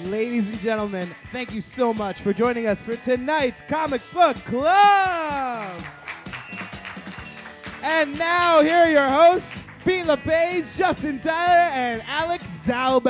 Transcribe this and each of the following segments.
Ladies and gentlemen, thank you so much for joining us for tonight's Comic Book Club. And now, here are your hosts, Pete LePage, Justin Tyler, and Alex Zalben.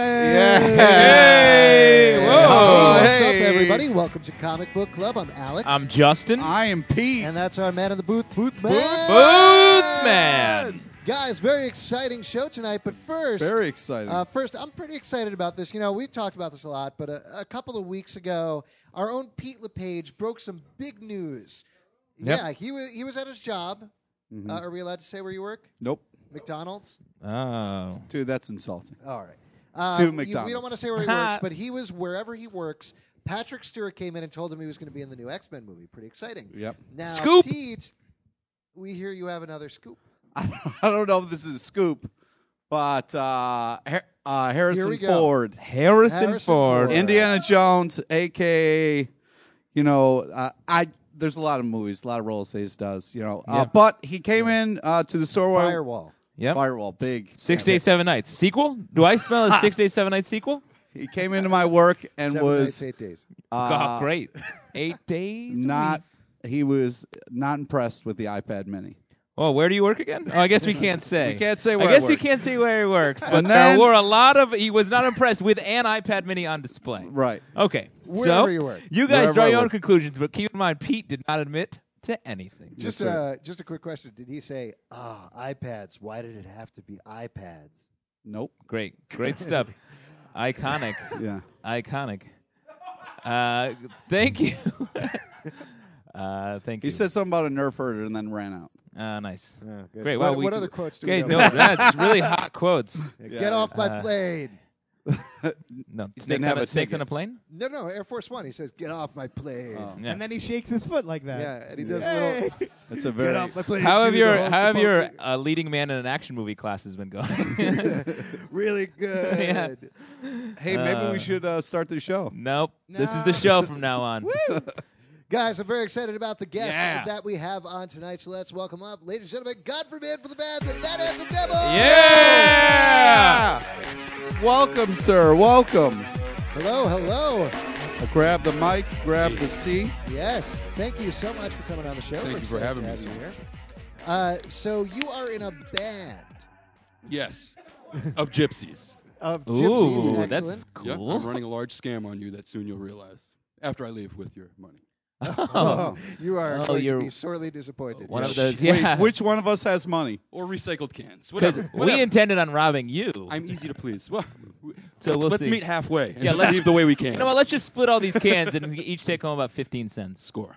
Hey! Whoa! What's Hey. up, everybody? Welcome to Comic Book Club. I'm Alex. I'm Justin. I am Pete. and that's our man in the booth, Boothman. Boothman. Guys, very exciting show tonight. But first, Very exciting. First, I'm pretty excited about this. You know, we talked about this a lot, but a couple of weeks ago, our own Pete LePage broke some big news. Yep. Yeah, he was at his job. Are we allowed to say where you work? Nope. McDonald's. Oh. Dude, that's insulting. All right. To We McDonald's. don't want to say where he works, but he was wherever he works. Patrick Stewart came in and told him he was going to be in the new X-Men movie. Pretty exciting. Yep. Now, Scoop! Pete, we hear you have another scoop. I don't know if this is a scoop, but Here Harrison we go. Ford, Harrison Ford. Ford. Indiana Jones, a.k.a., there's a lot of movies, a lot of roles he does, but he came in to the store where Firewall. Yep. Firewall, big. 6 Days, 7 Nights. Sequel? Do I smell a 6 Days, 7 Nights sequel? He came into my work and 7 was nights, 8 days. Oh, great. 8 days? he was not impressed with the iPad Mini. Oh, where do you work again? Oh, I guess we can't say. We can't say where I guess I we work. can't say where he works. But And there then- were he was not impressed with an iPad Mini on display. Right. Okay. Wherever so, you work. you guys Wherever draw I your own work. conclusions, but keep in mind, Pete did not admit to anything. Just a quick question. Did he say, iPads, why did it have to be iPads? Nope. Great stuff. Iconic. Yeah. Iconic. Thank you. Thank you. He said something about a Nerf herder and then ran out. Nice. Good. Great. What, Well, what other quotes do we Okay, have? no, that's really hot quotes. Get off my plane. No, didn't have a snakes ticket. on a plane. No, Air Force One. He says, get off my plane. Yeah. And then he shakes his foot like that. Yeah, and he does a Hey. little, That's a get very off my plane. How have do your the how have your hokey-pokey. leading man in an action movie classes been going? Really good. Yeah. Hey, maybe we should start the show. Nope. This is the show from now on. Guys, I'm very excited about the guests Yeah. that we have on tonight, so let's welcome up, ladies and gentlemen, God forbid for the band, That Handsome Devil! Yeah. Welcome, sir. Welcome. Hello. Grab the mic, grab the seat. Yes, thank you so much for coming on the show. Thank We're you for excited having to me, have you here. So you are in a band Yes. Of gypsies. of Ooh, gypsies. that's Excellent. Yep. cool. I'm running a large scam on you that soon you'll realize. After I leave with your money. Oh, you are Oh, going to you're be sorely disappointed. One Yes. of those. Wait, Yeah. which one of us has money? Or recycled cans. Because Whatever. we Whatever. intended on robbing you. I'm easy to please. Well, So let's we'll see. meet halfway and Yeah, just let's- leave the way we can. You know what? Let's just split all these cans and each take home about 15 cents. Score.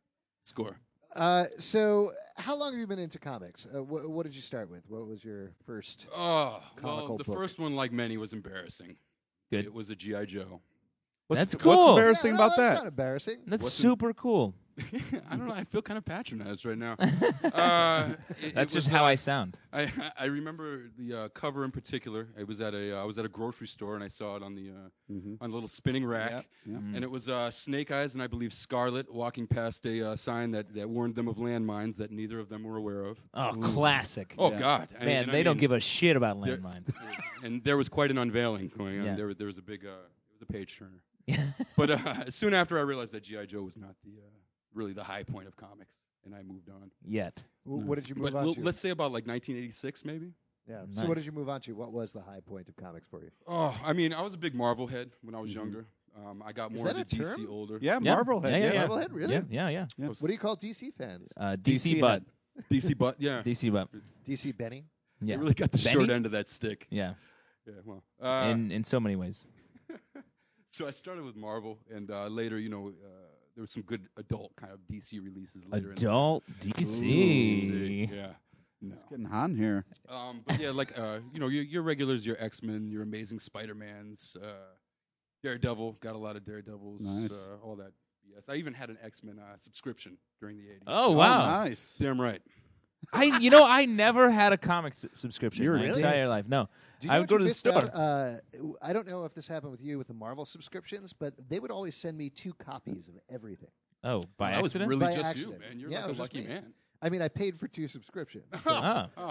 So how long have you been into comics? What did you start with? What was your first? Oh, Comical well, the book. first one, like many, was embarrassing. Good. It was a G.I. Joe. That's What's cool. embarrassing Yeah, no, about that's that? not embarrassing. That's What's super cool. I don't know. I feel kind of patronized right now. That's just how I sound. I remember the cover in particular. It was at I was at a grocery store and I saw it on the little spinning rack, Yep. and it was Snake Eyes and I believe Scarlet walking past a sign that warned them of landmines that neither of them were aware of. Oh, classic. Oh Yeah. God, Man, they don't give a shit about there- landmines. And there was quite an unveiling going on. Yeah. There was a big, it was a page turner. But soon after, I realized that G.I. Joe was not really the high point of comics, and I moved on. Yet. What did you move But on to? let's say about like 1986, maybe. Yeah. Nice. So what did you move on to? What was the high point of comics for you? Oh, I mean, I was a big Marvel head when I was younger. I got Is more that into a DC term? older. Yeah, Yeah. Marvel head. Yeah. Marblehead, really? Yeah. What do you call DC fans? DC Bud. DC, but yeah, DC Bud. DC Benny? Yeah. they really got the Benny? short end of that stick. Yeah. Yeah, well, In so many ways. so I started with Marvel, and later, there were some good adult kind of DC releases later. Adult In DC. yeah. No. Getting hot in here. But yeah, like your regulars, your X-Men, your Amazing Spider-Mans, Daredevil, got a lot of Daredevils, Nice. all that. Yes, I even had an X-Men subscription during the 80s. Oh, wow. Nice. Damn right. I never had a comic subscription You my really? entire life. No. Do you I know would what go you to the missed store. out? I don't know if this happened with you with the Marvel subscriptions, but they would always send me 2 copies of everything. Oh, by that was accident? really By just accident. you, man. You're Yeah, it like a was just lucky me. man. I mean, I paid for 2 subscriptions. Ah. Oh,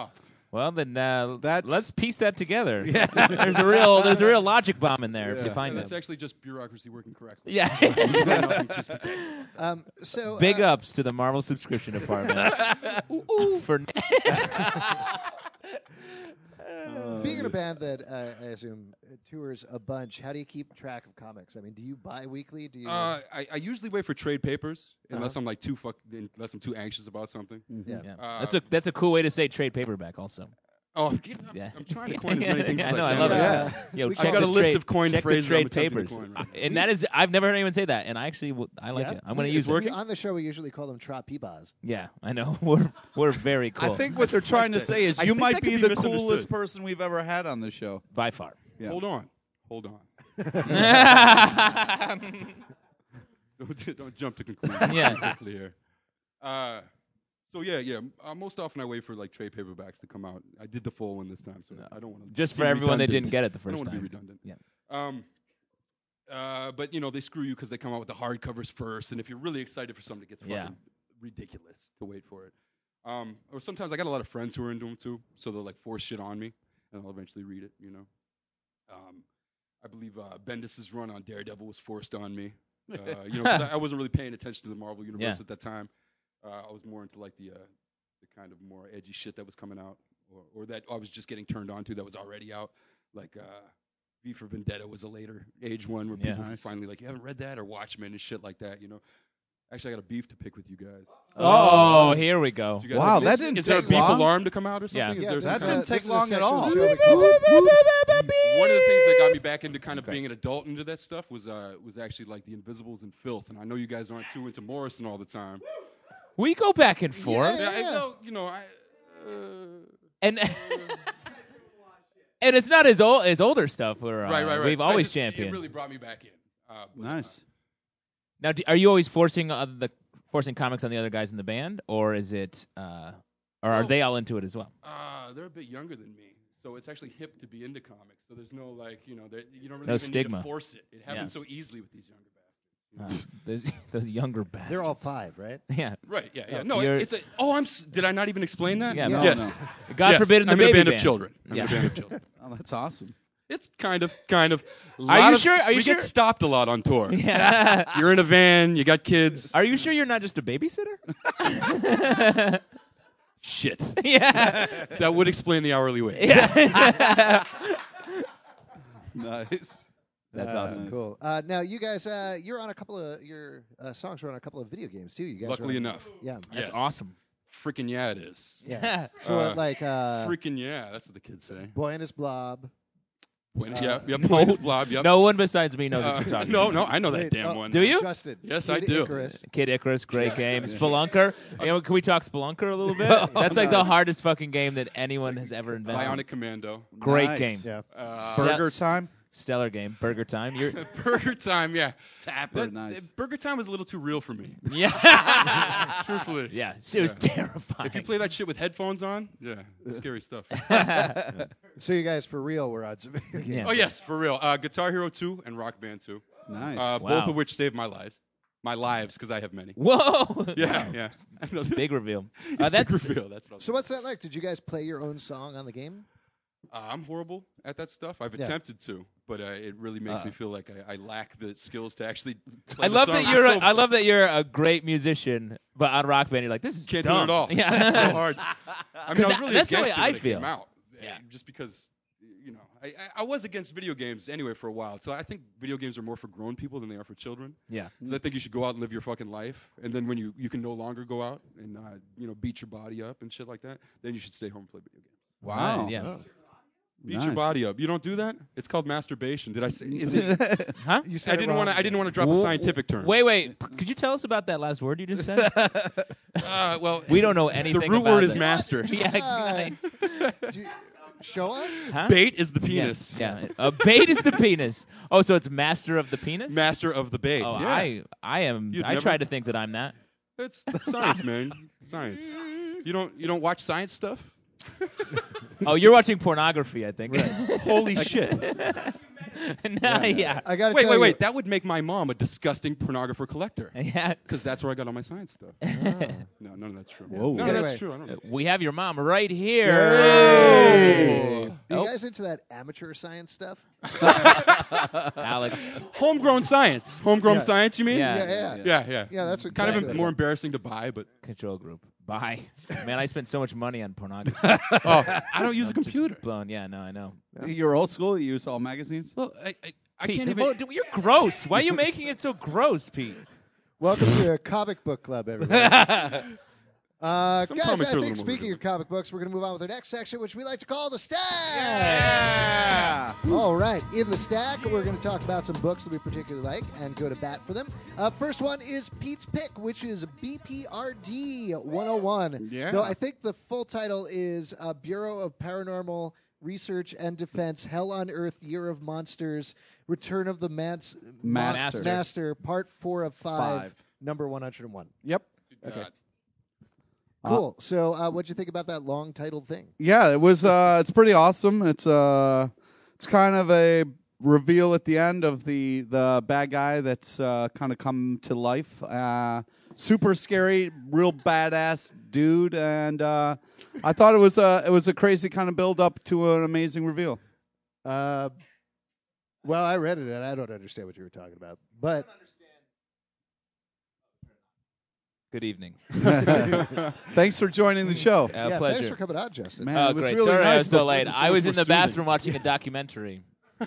Well, then That's- let's piece that together. Yeah. there's a real logic bomb in there if you find That's it. actually just bureaucracy working correctly. Yeah. Nothing too spectacular. So Big ups to the Marvel subscription department. For being in a band that I assume tours a bunch, how do you keep track of comics? I mean, do you bi-weekly? Do you? I usually wait for trade papers unless I'm like unless I'm too anxious about something. yeah. yeah. That's a cool way to say trade paperback also. Oh, Yeah. I'm trying to coin as many things I as know, I I can. love it. Yeah. Yo, I've check got the a list trade- of coined check the phrases trade I'm attempting to papers. coin right now. And that is, I've never heard anyone say that, and I actually, I like it. I'm going to use working? it. On the show, we usually call them trap peebaws. Yeah, I know. We're very cool. I think what they're trying to say is I you think might that be could the be misunderstood. coolest person we've ever had on the show. by far. Yeah. Hold on. Don't jump to conclusions Yeah. quickly here. So yeah. Most often I wait for like trade paperbacks to come out. I did the full one this time, so I don't want to. Just for everyone that didn't get it the I first don't want to be time. redundant. Yeah. But they screw you because they come out with the hardcovers first, and if you're really excited for something, it gets fucking ridiculous to wait for it. Or sometimes I got a lot of friends who are into them too, so they'll like force shit on me, and I'll eventually read it. I believe Bendis's run on Daredevil was forced on me. 'Cause I wasn't really paying attention to the Marvel universe at that time. I was more into like the kind of more edgy shit that was coming out, or that I was just getting turned on to that was already out. Like V for Vendetta was a later age one where people were finally like, you haven't read that, or Watchmen and shit like that. Actually, I got a beef to pick with you guys. Oh, here we go. Do you guys Wow, have that this? didn't Is there a take beef long. alarm to come out or something? Yeah. Is there That some- didn't take this is a long at section of all. the show we call- One of the things that got me back into kind of being an adult into that stuff was actually like the Invisibles and Filth. And I know you guys aren't too into Morrison all the time. We go back and forth. Yeah. I go, And and it's not his older stuff. Where, right. We've always It championed. really brought me back in. Nice. Now, are you always forcing comics on the other guys in the band, or is it, or are they all into it as well? They're a bit younger than me, so it's actually hip to be into comics. So there's no you don't really No even stigma. need to force it. It happens so easily with these younger bastards. Those younger bastards. They're all 5, right? Yeah. Right? Yeah. Oh, No, you're- it's a. Oh, did I not even explain that? Yeah, No, Yes. no. God Yes, forbid in the I'm in a baby band of children. I'm Yeah. in a band of children. Oh, that's awesome. It's kind of. A Are lot you of- sure? Are you we sure? get stopped a lot on tour. Yeah. You're in a van. You got kids. Are you sure you're not just a babysitter? Shit. Yeah. That would explain the hourly wage. Nice. That's awesome. Nice. Cool. Now, you guys, you're on a couple of your songs are on a couple of video games too. You guys. Luckily are on, enough. Yeah. That's Yes. awesome. Freaking yeah, it is. Yeah. So Freaking yeah, that's what the kids say. Boy and his Blob. Yep. Buenos Blob. Yep. No one besides me knows what you're talking about. No, I know that Wait, damn oh, one. Do you? Justin. Yes, Kid I do. Icarus. Kid Icarus, great game. Spelunker. Can we talk Spelunker a little bit? That's like the hardest fucking game that anyone has ever invented. Bionic Commando. Great Nice. game. Yeah. Burger time. Stellar game. Burger Time. You're Burger Time, yeah. Tapper. Nice. Burger Time was a little too real for me. yeah. Truthfully. Yeah. It was terrifying. If you play that shit with headphones on, it's scary stuff. So you guys, for real, were on some video games. Yeah. Oh, yes, for real. Guitar Hero 2 and Rock Band 2. Nice. Wow. Both of which saved my lives. My lives, because I have many. Whoa. Yeah. Big reveal. Big That's reveal. That's what I was So what's that like? Did you guys play your own song on the game? I'm horrible at that stuff. I've attempted to, but it really makes me feel like I lack the skills to actually play I love the that song. you're. So I love that you're a great musician, but on Rock Band you're like, this is can't dumb. do it at all. Yeah. It's so hard. I mean, I was really that's the against way it I when it feel. came out. Yeah. Just because, I was against video games anyway for a while. So I think video games are more for grown people than they are for children. Yeah. Because I think you should go out and live your fucking life, and then when you can no longer go out and beat your body up and shit like that, then you should stay home and play video games. Wow. Yeah. Beat your body up. You don't do that? It's called masturbation. Did I say? Is it? Huh? You said I didn't want to. I didn't want to drop a scientific term. Wait. Could you tell us about that last word you just said? Well, We don't know anything. the root about word is that. master. Yeah. Nice. Show us. Huh? Bait is the Yeah. penis. Yeah. A bait is the penis. Oh, so it's master of the penis. Master of the bait. Oh, yeah. I am. You'd I never- try to think that I'm that. It's science, man. Science. You don't watch science stuff? Oh, you're watching pornography, I think. Holy shit. Yeah. I got to Wait. That would make my mom a disgusting pornographer collector. Yeah. Because that's where I got all my science stuff. No, none of that's true. Whoa. No, Anyway. that's true. I don't know. We have your mom right here. Are you Oh. guys into that amateur science stuff? Alex. Homegrown science. Homegrown Yeah. science, you mean? Yeah. Yeah. Yeah, that's what Kind exactly of more embarrassing to buy, but Control group. Bye. Man, I spent so much money on pornography. I don't use a I'm just computer. blown. Yeah, no, I know. You're old school. You use all magazines. Well, I Pete, can't even. you're gross. Why are you making it so gross, Pete? Welcome to a comic book club, everybody. Some Guys, I comics are a think little more speaking ridiculous. of comic books, we're going to move on with our next section, which we like to call the stack. Yeah. All right, in the stack, we're going to talk about some books that we particularly like and go to bat for them. First one is Pete's pick, which is BPRD 101. Yeah. Though I think the full title is Bureau of Paranormal Research and Defense, Hell on Earth, Year of Monsters, Return of the Master. Master, Part 4 of 5, number 101. Yep. God. Cool. So, what'd you think about that long titled thing? Yeah, it was. It's pretty awesome. It's kind of a reveal at the end of the bad guy that's kind of come to life. Super scary, real badass dude, and I thought it was a crazy kind of build up to an amazing reveal. Well, I read it and I don't understand what you were talking about. But Good evening. Thanks for joining the show. yeah, Pleasure. thanks for coming out, Justin. Man, Oh, it was great. really Sorry I nice. was so but- late. this is I so was much in the more bathroom soothing. watching a documentary,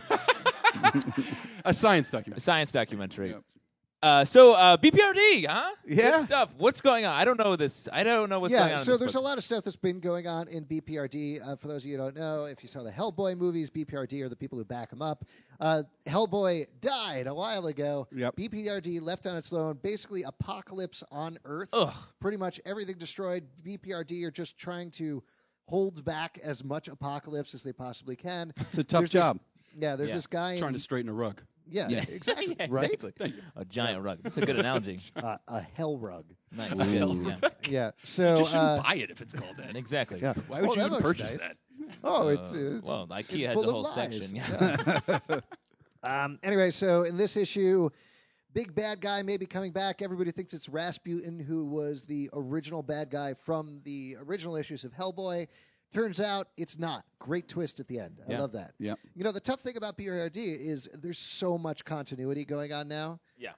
A science document. a science documentary. Yep. So BPRD, huh? Yeah. Good stuff. What's going on? I don't know this. I don't know what's going on. Yeah, in so this there's a book. lot of stuff that's been going on in BPRD. For those of you who don't know, if you saw the Hellboy movies, BPRD are the people who back them up. Hellboy died a while ago. Yep. BPRD left on its own, basically apocalypse on Earth. Ugh. Pretty much everything destroyed. BPRD are just trying to hold back as much apocalypse as they possibly can. It's a tough There's job. There's Yeah. this guy Trying in, to straighten a rug. yeah, exactly, Yeah, right? exactly. Thank you. A giant rug. That's a good analogy. A hell rug. Nice. Ooh. Yeah. Yeah. So Just shouldn't buy it if it's called that. Exactly. yeah. Why would Oh, you that even looks purchase nice. that? Oh, it's Well, IKEA it's has full a whole of lies. section. Yeah. Anyway, so in this issue, big bad guy may be coming back. Everybody thinks it's Rasputin, who was the original bad guy from the original issues of Hellboy. Turns out it's not. Great twist at the end. I Yeah. love that. Yep. You know, the tough thing about BRD is there's so much continuity going on now. Yeah.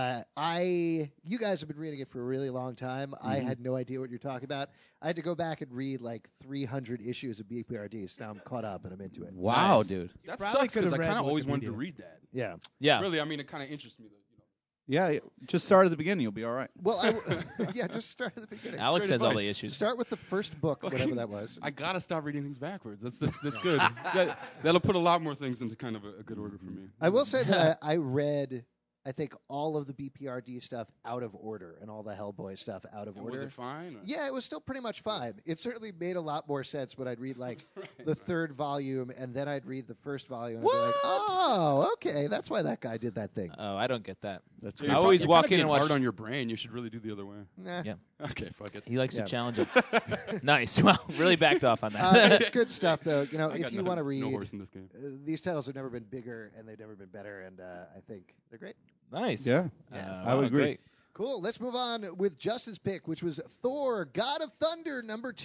You guys have been reading it for a really long time. I had no idea what you're talking about. I had to go back and read like 300 issues of BPRD, so now I'm caught up and I'm into it. Wow, Nice. dude. That probably sucks because could've I read kind of always wanted to Wikipedia. read that. Yeah. Yeah. Really, I mean, it kind of interests me. That, Yeah, just start at the beginning. You'll be all right. Well, yeah, just start at the beginning. Alex great has all the advice. issues. Start with the first book, whatever that was. I gotta stop reading things backwards. That's good. That'll put a lot more things into kind of a good order for me. I will say that I read, I think, all of the BPRD stuff out of order and all the Hellboy stuff out of And order. was it fine? Or? Yeah, it was still pretty much fine. It certainly made a lot more sense when I'd read like the third volume and then I'd read the first volume and I'd be like, oh, okay, that's why that guy did that thing. Oh, I don't get that. That's You're I pro- always you're walk kinda in and being watch. hard on your brain. You should really do the other way. Nah. Yeah. Okay, fuck it. He likes Yeah. to challenge it. Nice. Well, really backed off on that. It's good stuff, though. You know, I if got you no- want to read, no horse in this game. these titles have never been bigger and they've never been better, and I think they're great. Nice. Yeah. I would agree. Great. Cool. Let's move on with Justin's pick, which was Thor: God of Thunder #2.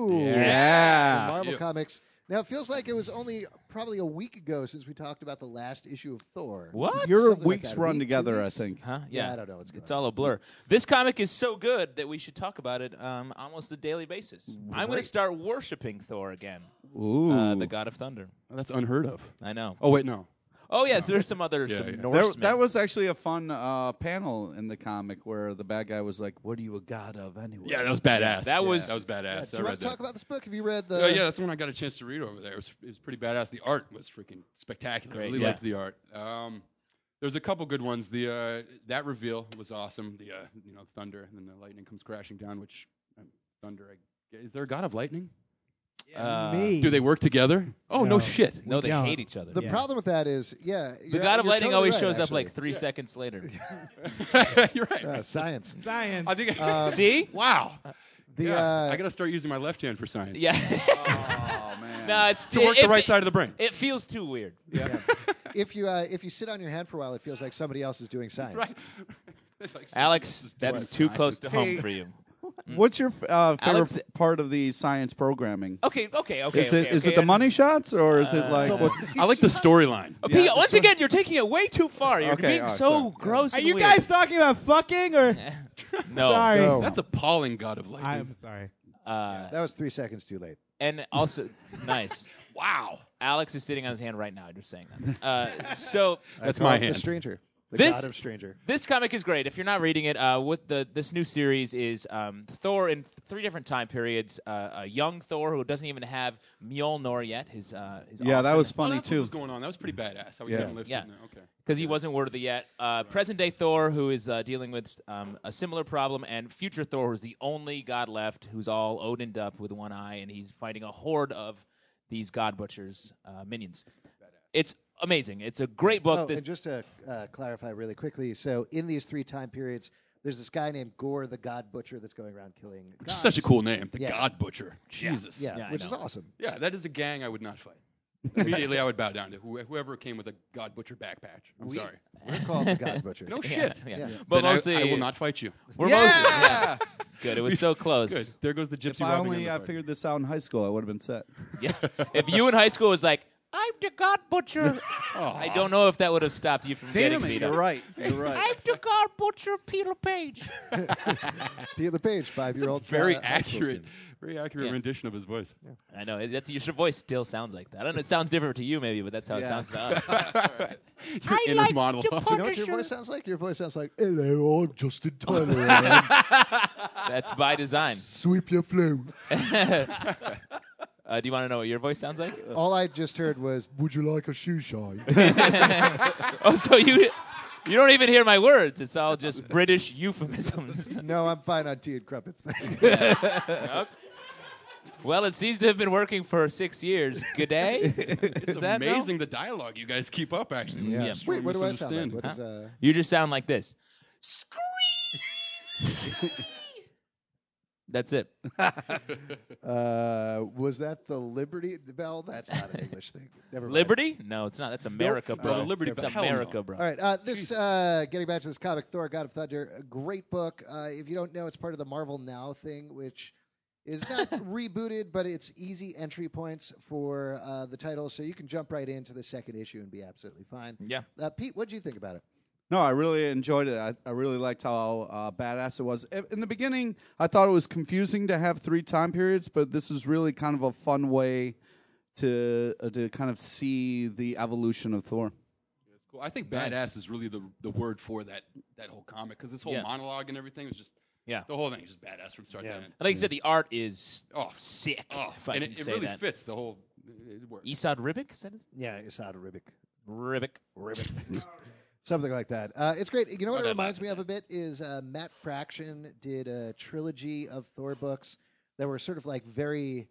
Yeah. Marvel Yeah. Comics. Now it feels like it was only probably a week ago since we talked about the last issue of Thor. What? Your Something like weeks that. A run week, 2 together, I weeks? think. Huh? Yeah, Yeah. I don't know what's going It's on. all a blur. This comic is so good that we should talk about it almost a daily basis. I'm going to start worshiping Thor again, Ooh. the God of Thunder. Oh, that's unheard of. I know. Oh wait, no. Oh, yes, there's some other Yeah, some yeah. Norsemen. That was actually a fun panel in the comic where the bad guy was like, "What are you a god of anyway?" Yeah, that was badass. That was- that was badass. Do I you read want to talk that. about this book? Have you read the? Yeah, that's the one I got a chance to read over there. It was pretty badass. The art was freaking spectacular. Great, I really yeah. liked the art. There's a couple good ones. The that reveal was awesome. The thunder and then the lightning comes crashing down. Which thunder? Is there a god of lightning? Me. Do they work together? Oh no, No. shit. No, they don't. hate each other. The Yeah. problem with that is, The God of Lightning always shows up like 3 seconds later. You're right. science. Science. I think. See? Wow. The Yeah, I got to start using my left hand for science. Yeah. Oh man. No, it's To work the right side of the brain. It feels too weird. if you sit on your hand for a while, it feels like somebody else is doing science. Right. Like Alex, that's too close to home for you. What's your favorite Alex- part of the science programming? Okay. Is it the money shots or is it like what's? I like the storyline. Pete, once again, you're taking it way too far. You're Okay, being so sorry. gross. Are and you weird. guys talking about fucking or? No. Sorry. No. That's appalling, God of Lightning. I'm sorry. That was 3 seconds too late. And also, nice. Wow. Alex is sitting on his hand right now. Just saying that. So That's I call my him hand. The Stranger. The This- God of Stranger. this comic is great. If you're not reading it, this new series is Thor in 3 different time periods. A young Thor who doesn't even have Mjolnir yet. His Yeah, that was Oh, funny that's what too. was going on. That was pretty badass. How he Yeah. got him lifted. Yeah. Okay. because he wasn't worthy yet. Present day Thor, who is dealing with a similar problem, and future Thor, who's the only god left, who's all Odin'd up with one eye, and he's fighting a horde of these god butchers minions. It's amazing. It's a great book. Oh, and just to clarify really quickly, so in these 3 time periods, there's this guy named Gore, the God Butcher, that's going around killing gods. Just such a cool name, the Yeah. God Butcher. Jesus. Yeah, Yeah, I which is know. awesome. Yeah, that is a gang I would not fight. Immediately, I would bow down to whoever came with a God Butcher back patch. I'm sorry. We're called the God Butcher. No shit. Yeah. Yeah. But Then mostly, I will not fight you. We're Yeah! good. It was so close. Good. There goes the gypsy. If I Robin only in the fight. figured this out in high school, I would have been set. Yeah. If you in high school was like, I'm the God Butcher, I don't know if that would have stopped you from getting beat up. right. You're right. I'm the God Butcher, Peter Page. Peter Page, 5-year-old. Very high school accurate, student. very accurate Yeah. rendition of his voice. I know. That's your voice still sounds like that. I don't know. It sounds different to you, maybe, but that's how it Yeah. sounds to us. Your inner monologue. Do you know what your voice sounds like? Your voice sounds like, hello, I'm Justin Tyler. That's by design. Sweep your flu. Do you want to know what your voice sounds like? All I just heard was, would you like a shoe shine? Oh, so you don't even hear my words. It's all just British euphemisms. No, I'm fine on tea and crumpets. Okay. Well, it seems to have been working for 6 years. Good day. It's that Mel? amazing the dialogue you guys keep up. Actually, Yeah. It's Wait, what do I sound misunderstand. like? What is, You just sound like this. That's it. was that the Liberty Bell? That's not an English thing. Never mind. Liberty? No, it's not. That's America, bro. No, Liberty It's Bell. Hell no. America, bro. All right, getting back to this comic, Thor, God of Thunder, a great book. If you don't know, it's part of the Marvel Now thing, which is not rebooted, but it's easy entry points for the title, so you can jump right into the second issue and be absolutely fine. Yeah. Pete, what did you think about it? No, I really enjoyed it. I really liked how badass it was. In the beginning, I thought it was confusing to have 3 time periods, but this is really kind of a fun way to kind of see the evolution of Thor. Cool. I think badass is really the word for that whole comic because this whole Yeah. monologue and everything was just Yeah. the whole thing is just badass from start to end. Like you said, the art is Oh, sick. Oh, if I and can it say really that. fits the whole. It works. Esad Ribic? Is that his? Yeah, Asad Ribic. Ribic. Something like that. It's great. You know what Okay, it reminds me of a bit is Matt Fraction did a trilogy of Thor books that were sort of like very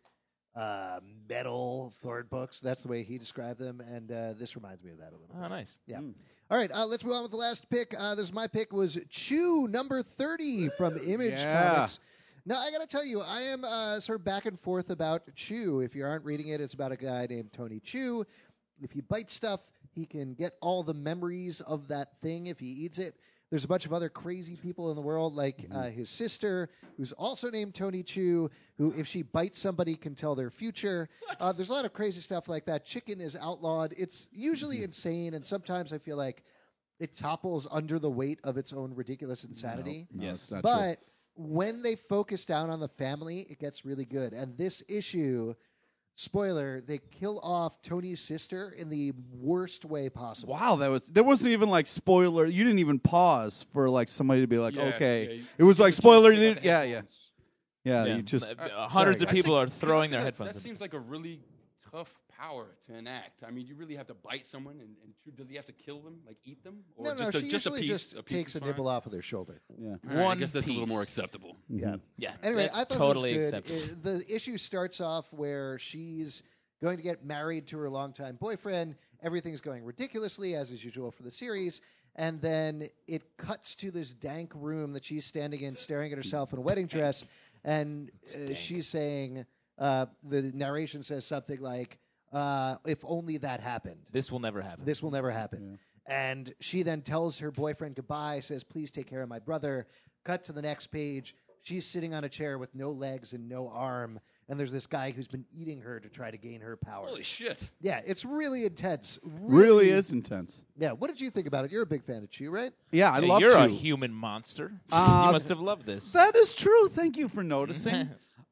metal Thor books. That's the way he described them, and this reminds me of that a little Oh, bit. nice. Yeah. All right, let's move on with the last pick. This is my pick was Chew number 30 from Image Yeah. Comics. Now, I got to tell you, I am sort of back and forth about Chew. If you aren't reading it, it's about a guy named Tony Chew. If he bites stuff, he can get all the memories of that thing if he eats it. There's a bunch of other crazy people in the world, like his sister, who's also named Tony Chew, who, if she bites somebody, can tell their future. There's a lot of crazy stuff like that. Chicken is outlawed. It's usually insane, and sometimes I feel like it topples under the weight of its own ridiculous insanity. No, it's not But when they focus down on the family, it gets really good. And this issue, spoiler, they kill off Tony's sister in the worst way possible. Wow, there wasn't even like spoiler. You didn't even pause for like somebody to be like, Yeah, okay. yeah, it was you like just spoiler. take out You the didn't, yeah. headphones. Yeah, Yeah. you just Hundreds Sorry. of people are That's throwing like- their that- headphones That in. seems like a really tough power to enact. I mean, you really have to bite someone, and does he have to kill them, like eat them, or No, just she a usually piece? just a piece takes is a nibble fine? off of their shoulder. yeah. All right, I One guess that's a little piece. more acceptable. Yeah. Yeah. Anyway, that's I thought totally it was good. acceptable. The issue starts off where she's going to get married to her longtime boyfriend. Everything's going ridiculously, as is usual for the series. And then it cuts to this dank room that she's standing in, staring at herself in a wedding dress. And she's saying, the narration says something like, if only that happened. This will never happen. This will never happen. And she then tells her boyfriend goodbye, says, please take care of my brother. Cut to the next page. She's sitting on a chair with no legs and no arm. And there's this guy who's been eating her to try to gain her power. Holy shit. Yeah, it's really intense. Really is intense. Yeah, what did you think about it? You're a big fan of Chew, right? Yeah, I love You're to. a human monster. You must have loved this. That is true. Thank you for noticing.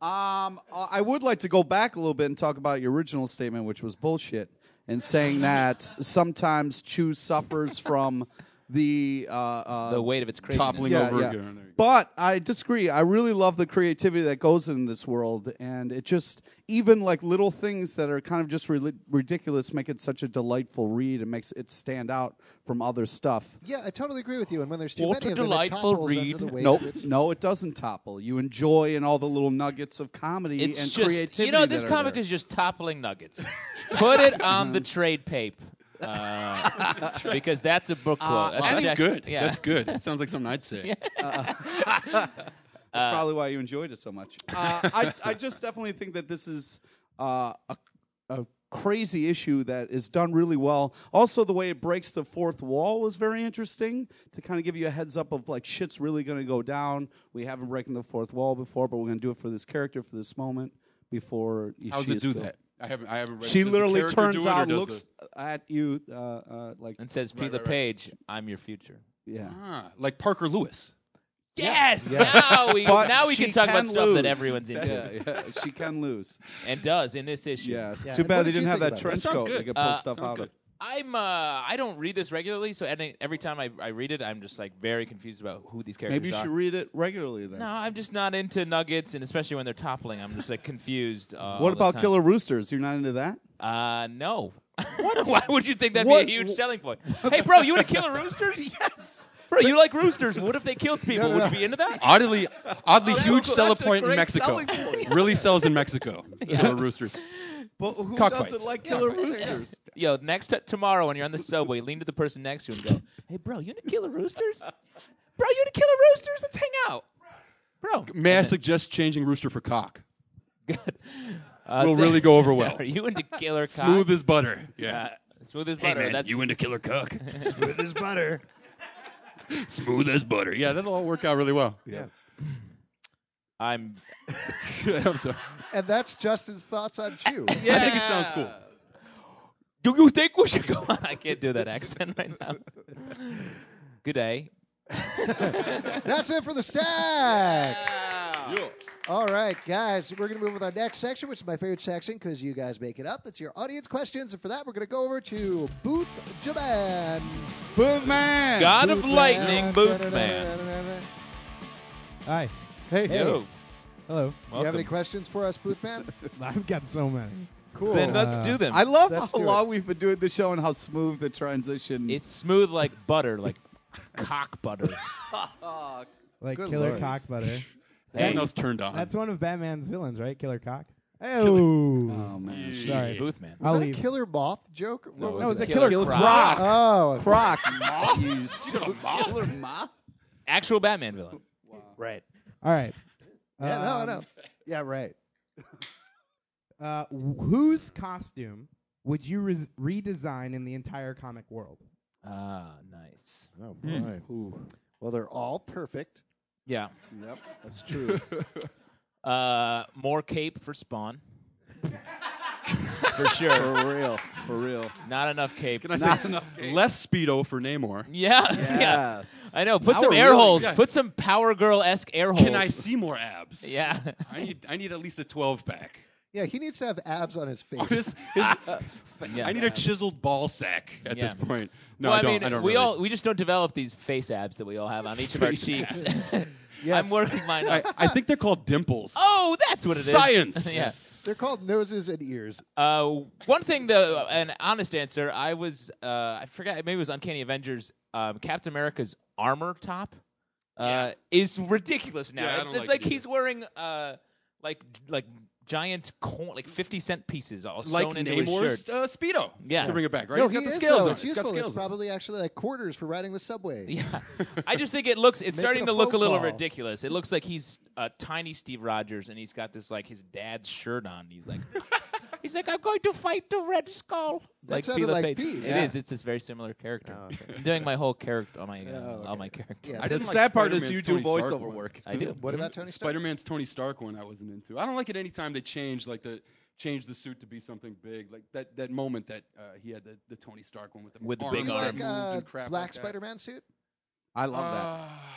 I would like to go back a little bit and talk about your original statement, which was bullshit, and saying that sometimes Chew suffers from the weight of its craziness. Toppling over again. But I disagree. I really love the creativity that goes in this world, and it just even like little things that are kind of just ridiculous make it such a delightful read. It makes it stand out from other stuff. Yeah, I totally agree with you. And when there's too What many a of them, it delightful topples read. under the weight Nope, of its- no, it doesn't topple. You enjoy in all the little nuggets of comedy It's and just, creativity. you know, this that are comic there. is just toppling nuggets. Put it on the trade pape. Because that's a book quote. That's good. Yeah. That's good. That sounds like something I'd say. That's probably why you enjoyed it so much. I just definitely think that this is a crazy issue that is done really well. Also, the way it breaks the fourth wall was very interesting to kind of give you a heads up of like shit's really going to go down. We haven't broken the fourth wall before, but we're going to do it for this character for this moment before. How does she it is do killed. that? I haven't read She it. Does the literally character turns do it, or out, does looks at you like And says, P. Right, right, right. LePage, I'm your future. yeah. like Parker Lewis. Yes! Yeah. Now But we she can talk about can stuff lose. that everyone's into. Yeah, she can lose. And does in this issue. Yeah, it's Yeah, too and bad what they did you didn't have think that about it? trench That sounds coat. good. They could pull stuff Sounds out good. of. I don't read this regularly, so every time I read it, I'm just like very confused about who these characters Maybe you are. should read it regularly then. No, I'm just not into nuggets, and especially when they're toppling, I'm just like confused. What about Killer Roosters? You're not into that? No. Why would you think that'd What? be a huge selling point? Hey, bro, you into Killer Roosters? Yes. Bro, you like roosters. What if they killed people? Would you be into that? Oddly huge that's selling a point in great Mexico. selling point. Really sells in Mexico. Killer Roosters. But who Cockfights. doesn't like Killer Roosters? Yo, tomorrow when you're on the subway, lean to the person next to you and go, "Hey, bro, you into Killer Roosters? Bro, you into Killer Roosters? Let's hang out, bro." May I suggest changing rooster for cock? Good. Will really go over well. Are you into Killer Cock? Smooth as butter. Yeah. Smooth as butter. That's into killer cock? With his butter. Smooth as butter. Yeah, that'll all work out really well. Yeah. I'm I'm sorry. And that's Justin's thoughts on Chew. I think it sounds cool. Do you think we should go on? I can't do that accent right now. Good day. That's it for the stack. All right, guys, we're going to move with our next section, which is my favorite section because you guys make it up. It's your audience questions. And for that, we're going to go over to Booth Jaban. Boothman! God of Boothman. Lightning, Boothman. Hi. Hey, Hey. Yo, Hello. Do you have any questions for us, Boothman? I've got so many. Cool. then let's do them. I love Let's how do it. long we've been doing the show and how smooth the transition. It's smooth like butter, like cock butter. Like Good Killer Lord. Cock Butter. Everyone else turned on. That's one of Batman's villains, right? Killer Cock. Oh, oh man, sorry. Boothman. Was I'll that leave. a killer moth joke? What No, it was a Killer Killer Croc. Croc. Oh, Croc, you stupid killer moth. Actual Batman villain. right. All right. Yeah, no. Yeah, right. Whose costume would you redesign in the entire comic world? Ah, nice. Oh, boy. Well, they're all perfect. Yeah. Yep, that's true. More cape for Spawn. For sure. For real. Not enough cape. Can I say less Speedo for Namor? Yeah. Yes. I know. Put Now some we're air really- holes. yeah. Put some Power Girl-esque air holes. Can I see more abs? Yeah. I need at least a 12-pack. Yeah, he needs to have abs on his face. Yeah. I need a chiseled ball sack at Yeah. this point. No, well, I don't. mean, I don't we really. we just don't develop these face abs that we all have on each of our Face cheeks. Yeah. I'm working mine up. I think they're called dimples. Oh, that's what it is. Science. Yeah. They're called noses and ears. One thing, though, an honest answer, I forgot, maybe it was Uncanny Avengers, Captain America's armor top is ridiculous now. Yeah, I don't It's like like it he's wearing like giant corn, like 50-cent pieces all Like sewn into his Namor's shirt. Speedo. Yeah. To bring it back, right? No, He's got he the is, scales though. on It's it. He's got useful. It's scales on it. probably actually like quarters for riding the subway. Yeah, I just think it's Make starting it to a look a phone little call. ridiculous. It looks like he's a tiny Steve Rogers, and he's got this like his dad's shirt on. He's like, He's like, I'm going to fight the Red Skull. That sounded Peter like Page. Pete. It Yeah. is. It's this very similar character. Oh, okay. I'm doing my whole character on my all okay. my characters. Yeah. I The didn't like sad part is Spider-Man's you do Tony Stark voiceover one. work. I do. What about Tony Stark? Spider-Man's Tony Stark one I wasn't into. I don't like it anytime they change change the suit to be something big. Like that moment that he had the Tony Stark one with the big You arms. like and crap Black like that. Spider-Man suit? I love that.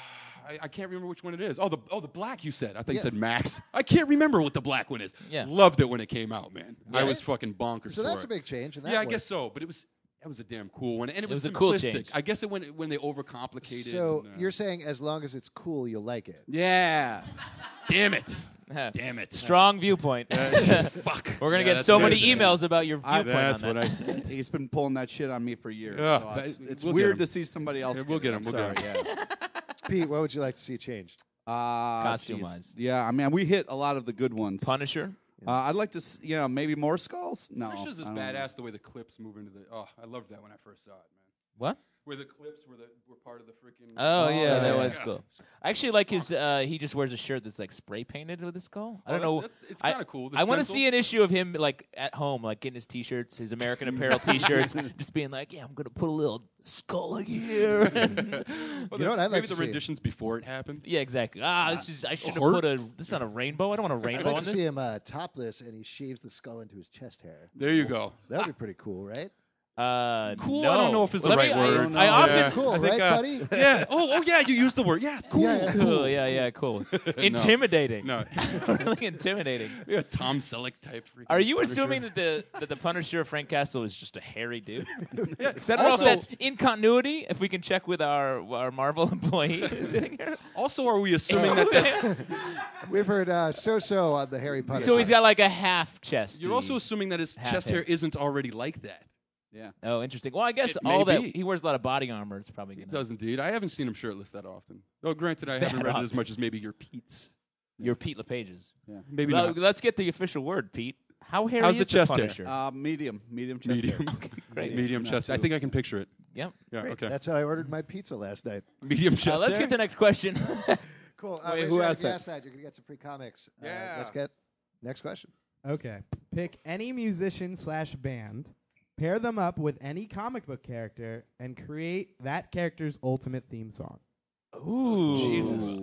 I can't remember which one it is. Oh, the black you said. I thought you Yeah. said Max. I can't remember what the black one is. Yeah. Loved it when it came out, man. I Right? was fucking bonkers So for that's it. a big change. In that Yeah, I way. guess so. But that was a damn cool one, and it was was a cool simplistic. change. I guess it when they overcomplicated. So and, you're saying as long as it's cool, you'll like it. Yeah. damn it, damn it. Strong viewpoint. Fuck. We're gonna Yeah, get that's so what I many said. emails about your viewpoint That's on what that. I said. He's been pulling that shit on me for years. Yeah, so but it's we'll get weird him. to see somebody else. Yeah, we'll get him, I'm we'll get sorry, yeah. Pete, what would you like to see changed? Costume-wise. geez. Yeah, I mean, we hit a lot of the good ones. Punisher. I'd like to, maybe more skulls. No, Punisher's is I don't know. badass the way the clips move into the. Oh, I loved that when I first saw it, man. What? Where the clips were part of the freaking. Oh, yeah, that yeah. was cool. I actually like his. He just wears a shirt that's like spray painted with a skull. I don't know. It's I- kind of cool. The I want to stencil. see an issue of him like at home, like getting his T-shirts, his American Apparel T-shirts, just being like, "Yeah, I'm gonna put a little skull here." Well, You know what I'd like maybe to the see? renditions before it happened. Yeah, exactly. This is. I should have heart? put this on a rainbow. I don't want a I'd rainbow like on to this. see him topless and he shaves the skull into his chest hair. There you go. That would be pretty cool, right? Cool, No. I don't know if it's the Let right me- word. I often. Yeah. Cool, I think, right, buddy? Yeah. Oh, yeah. You used the word. Yeah. Cool. Yeah. Cool. Yeah. Cool. Intimidating. No. really intimidating. Yeah. Tom Selleck type. freaking Are you Punisher. assuming that the Punisher Frank Castle is just a hairy dude? Yeah. 'Cause I don't know Also, if that's in continuity. If we can check with our Marvel employee sitting here. also, are we assuming that that's? We've heard so on the Harry Potter. So he's got like a half chest. You're also assuming that his Half chest hair. hair isn't already like that. Yeah. Oh, interesting. Well, I guess It all may that be. he wears a lot of body armor. It's probably He gonna. does indeed. I haven't seen him shirtless that often. Though, granted, I haven't That read it often. as much as maybe your Pete's. Your Pete LePage's. Maybe Well, not. let's get the official word, Pete. How hairy How's is the chest hair? Punisher? Medium chest Medium. hair. Great. Medium Not chest. I too- think I can picture it. Yep. Yeah. Okay. That's how I ordered my pizza last night. Medium chest. Let's hair? get the next question. Cool. Wait, raise who your hand asked if you that? asked that. You're going to get some free comics. Yeah. Let's get next question. Okay. Pick any musician/band, pair them up with any comic book character, and create that character's ultimate theme song. Ooh, Jesus.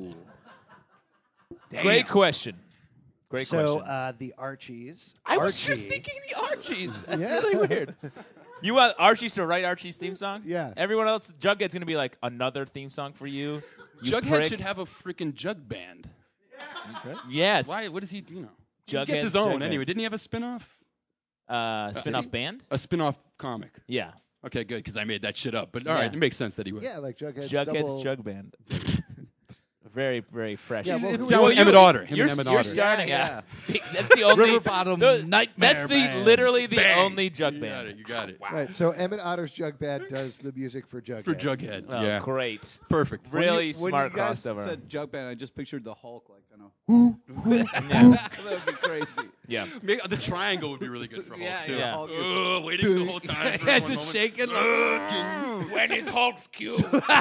Great question. Great So question. the Archies. I was just Archie- thinking the Archies. That's Yeah. really weird. You want Archie's to write Archie's theme song? Yeah. Everyone else, Jughead's gonna be like another theme song for you. You Jughead prick. should have a freaking jug band. Yes. Why? What does he? He Jughead, gets his own Jughead. anyway. Didn't he have a spin-off? Spin-off band? A spin-off comic. Yeah. Okay, good, because I made that shit up. But all Yeah. right, it makes sense that he would. Yeah, like Jughead's Jughead's double. Jug Band. Very, very fresh. Yeah, well, It's who- down well, with Emmett Otter. Him You're, and Emmett you're Otter. starting Yeah, That's the only River Bottom the- Nightmare That's the Band. literally the Bang. only Jug You Band. got it. You got it. Right, so Emmett Otter's Jug Band does the music for Jughead. For Jughead. Oh, yeah. great. Perfect. Really when smart you guys crossover. said Jug Band, I just pictured the Hulk, like, I know. Yeah. That would be crazy. Yeah. The triangle would be really good for Hulk, Yeah, too. yeah. Yeah. Waiting the whole time. For Yeah, one just moment. shaking. When is Hulk's cue?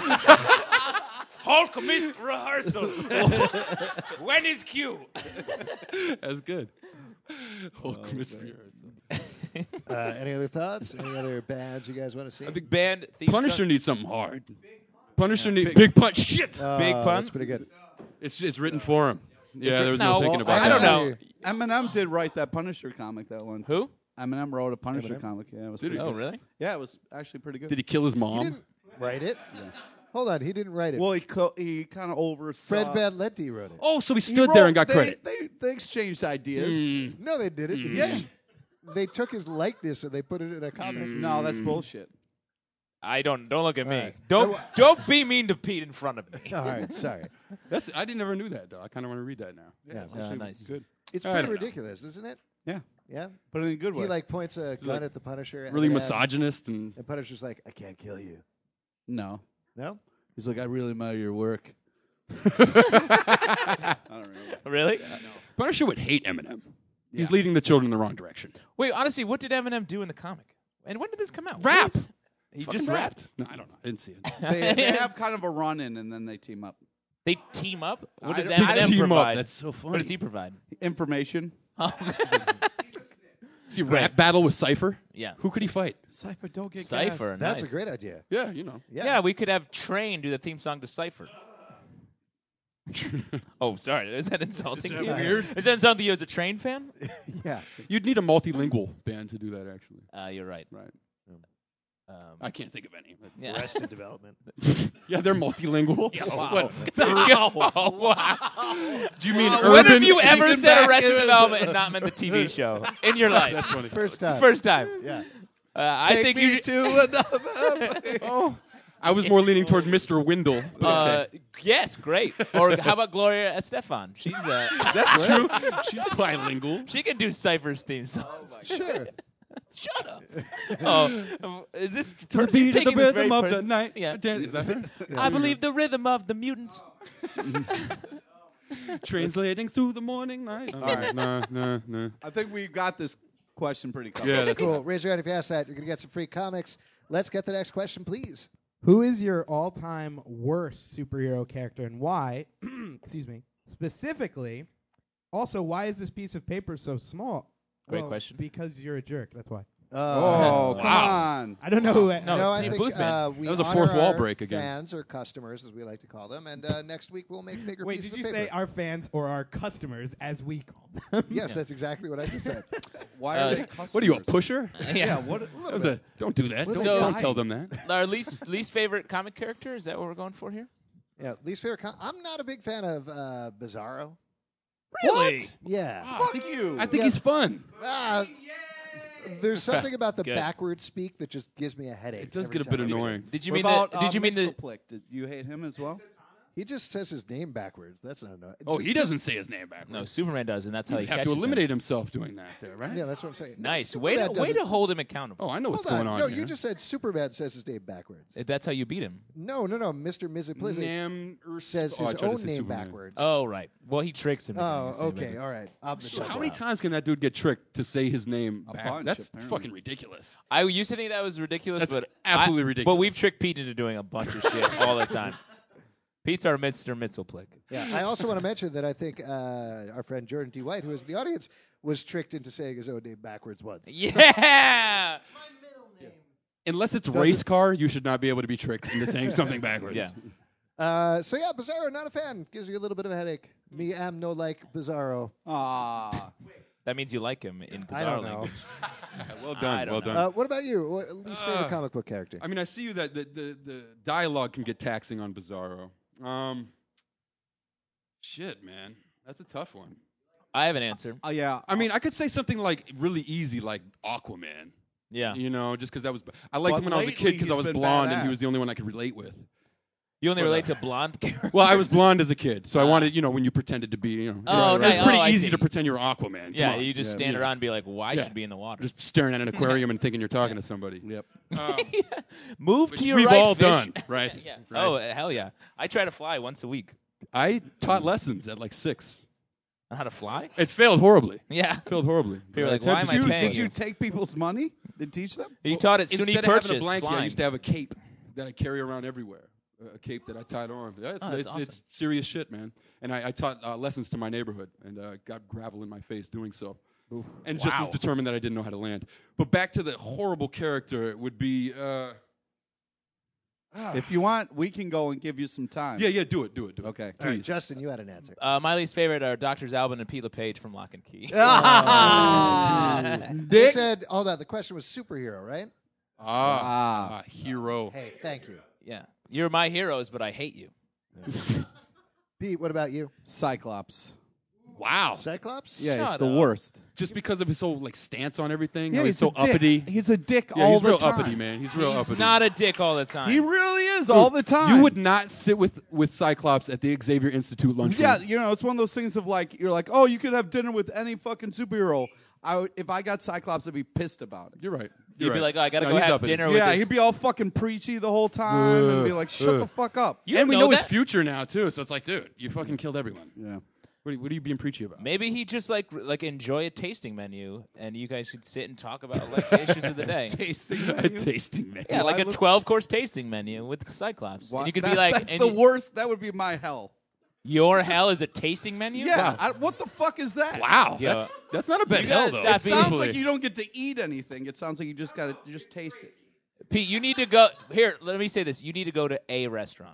Hulk missed rehearsal. When is cue? That's good. Hulk mystery. Any other thoughts? Any other bands you guys want to see? I think Band theme Punisher song? needs something hard. Punisher needs big punch. Shit. Big Pun? That's pretty good. It's written for him. Yeah, there was no, no thinking about I don't that. know. Eminem did write that Punisher comic, that one. Who? Eminem wrote a Punisher Eminem? comic. Yeah, it was Did he? pretty Oh, good. really? Yeah, it was actually pretty good. Did he kill his He mom? didn't write it. Hold on, he didn't write it. Well, he kind of oversaw. Fred Van Lente wrote it. Oh, so he He stood wrote- there and got they- credit. They exchanged ideas. No, they didn't. Yeah. They took his likeness and they put it in a comic. No, that's bullshit. I don't look at me. All right. Don't be mean to Pete in front of me. All right, sorry. I never knew that though. I kind of want to read that now. Yeah, It's actually nice. good. it's I pretty don't know. ridiculous, isn't it? Yeah, Yeah. but in a good way. He like points a gun like at the Punisher. Really Eminem, misogynist and Punisher's like, I can't kill you. no, No? he's like, I really admire your work. I don't remember. Really? Punisher would hate Eminem. He's leading the children in the wrong direction. Wait, honestly, what did Eminem do in the comic? And when did this come out? Rap. He Fucking just rapped. No, I don't know. I didn't see it. They have kind of a run-in, and then they team up. They team up. What does I don't- Eminem team up. provide? That's so funny. What does he provide? Information. See, rap battle with Cypher. Yeah. Who could he fight? Cypher, don't get Cypher. gassed. That's nice. a great idea. Yeah, you know. Yeah, we could have Train do the theme song to Cypher. Oh, sorry. Is that insulting? Is to that you? weird? Is that insulting to you as a Train fan? Yeah. You'd need a multilingual band to do that, actually. You're right. Right. Um, I can't think of any. yeah. Arrested Development. Yeah, they're multilingual. Wow. Oh, wow. Do you mean When urban? have you ever Taken said back Arrested in- Development and not meant the TV show in your life? That's funny. First time. First time. Yeah. I Take think me you. to another. Oh, I was more leaning toward Mr. Windle. but okay. Yes, great. Or how about Gloria Estefan? She's That's true. She's bilingual. she can do Cypher's theme song. Sure. Shut up. Oh, is this To the person beat of the taking this rhythm very of the night. Yeah. Is that her? I believe the rhythm of the mutants. Translating through the morning light. All right. No. I think we got this question pretty covered. Yeah, that's Cool. Raise your hand if you ask that. You're going to get some free comics. Let's get the next question, please. Who is your all-time worst superhero character and why? Excuse me. Specifically, also, why is this piece of paper so small? Great question. Because you're a jerk. That's why. Oh, come on. I don't know who. No, No, I Team think Boothman. we That was a honor fourth wall our break again. Fans or customers, as we like to call them, and next week we'll make bigger Wait, pieces did you of say paper. our fans or our customers, as we call them? Yes, that's exactly what I just said. Why are they What are you, a customers? pusher? Yeah. What? That was don't do that. So- Don't tell them that. Our least favorite comic character? Is that what we're going for here? Yeah, least favorite. I'm not a big fan of Bizarro. Really? Yeah. Fuck you. I think Yeah. he's fun. There's something about the Good. backward speak that just gives me a headache. It does every get a bit time. annoying. Did you What mean about, the? Did you mean the? Mixoplick? Did you hate him as well? He just says his name backwards. That's not enough. Oh, he doesn't say his name backwards. No, Superman does, and that's how You he have catches to eliminate himself doing that there, right? Yeah, that's what I'm saying. Nice. No, Way Superman to doesn't- hold him accountable. Oh, I know what's Hold going on No, here. you just said Superman says his name backwards. That's how you beat him. No, Mr. Miziplism Nam says I his tried to own say name Superman. backwards. Oh, right. Well, he tricks him. Oh, okay, all right. How many times can that dude get tricked to say his name A back? bunch, That's apparently. fucking ridiculous. I used to think that was ridiculous, That's but absolutely ridiculous. But we've tricked Pete into doing a bunch of shit all the time. Pete's our Mr. Mitzelplick. Yeah, I also want to mention that I think our friend Jordan D. White, who was in the audience, was tricked into saying his own name backwards once. Yeah. Unless it's race car, you should not be able to be tricked into saying something backwards. Yeah. So yeah, Bizarro, not a fan. Gives you a little bit of a headache. Me am no like Bizarro. Ah. That means you like him in I bizarre don't know. language. Well I done. don't Well know. done. What about you? What, least favorite comic book character? I mean, I see you that the dialogue can get taxing on Bizarro. Shit, man. That's a tough one. I have an answer. Yeah. I mean, I could say something like really easy, like Aquaman. Yeah. You know, just because that was. I liked But him when I was a lately kid because I he's was been blonde and he badass. was the only one I could relate with. You only Well, relate to blonde characters. Well, I was blonde as a kid, so I wanted, when you pretended to be, Oh, it nice. was pretty Oh, I easy see. to pretend you were Aquaman. Come Yeah, on. you just stand around and be like, well, I Yeah. should be in the water. Just staring at an aquarium and thinking you're talking to somebody. Yep. Move to your We've right, all fish. done, right? Yeah. Right. Oh, hell yeah. I try to fly once a week. I taught lessons at like 6. On how to fly? It failed horribly. Yeah. Failed horribly. People are like, I why am I attempted to- paying Did you take people's money and teach them? You taught at SUNY Instead of having Purchase a blanket, I flying. used to have a cape that I carry around everywhere. A cape that I tied on. Yeah, Oh, that's it's awesome. serious shit, man. And I taught lessons to my neighborhood and got gravel in my face doing so. And just was Wow. determined that I didn't know how to land. But back to the horrible character, it would be. If you want, we can go and give you some time. Yeah, do it. Okay. All right, Please. Justin, you had an answer. My least favorite are Doctors Albin and Pete LePage from Lock and Key. You said, hold on, the question was superhero, right? Hero. Hey, thank you. Yeah. You're my heroes, but I hate you. Pete, what about you? Cyclops. Wow. Cyclops? Yeah, he's Shut the up. worst. Just because of his whole stance on everything. Yeah, how he's so a dick. uppity. He's a dick Yeah, all he's the real time. uppity, man. He's real He's uppity. not a dick all the time. He really is all the time. You would not sit with Cyclops at the Xavier Institute lunchroom. Yeah, it's one of those things of like, you're like, oh, you could have dinner with any fucking superhero. If I got Cyclops, I'd be pissed about it. You're right. You'd be like, oh, I got to No, go he's have uppity. dinner with Yeah, this. he'd be all fucking preachy the whole time and be like, shut the fuck up. You and we know know his that? future now too, so it's like, dude, you fucking killed everyone. Yeah. What are you being preachy about? Maybe he just like enjoy a tasting menu, and you guys could sit and talk about like the issues of the day. Tasting A menu. tasting menu. Yeah, like I a look- 12-course tasting menu with Cyclops. Why- And you could that- be like, that's and the you- worst. That would be my hell. Your hell is a tasting menu? Yeah. What the fuck is that? Wow, Yo. that's not a bad You hell gotta though. stop It sounds being- like you don't get to eat anything. It sounds like you just gotta taste it. Pete, you need to go. Here, let me say this. You need to go to a restaurant.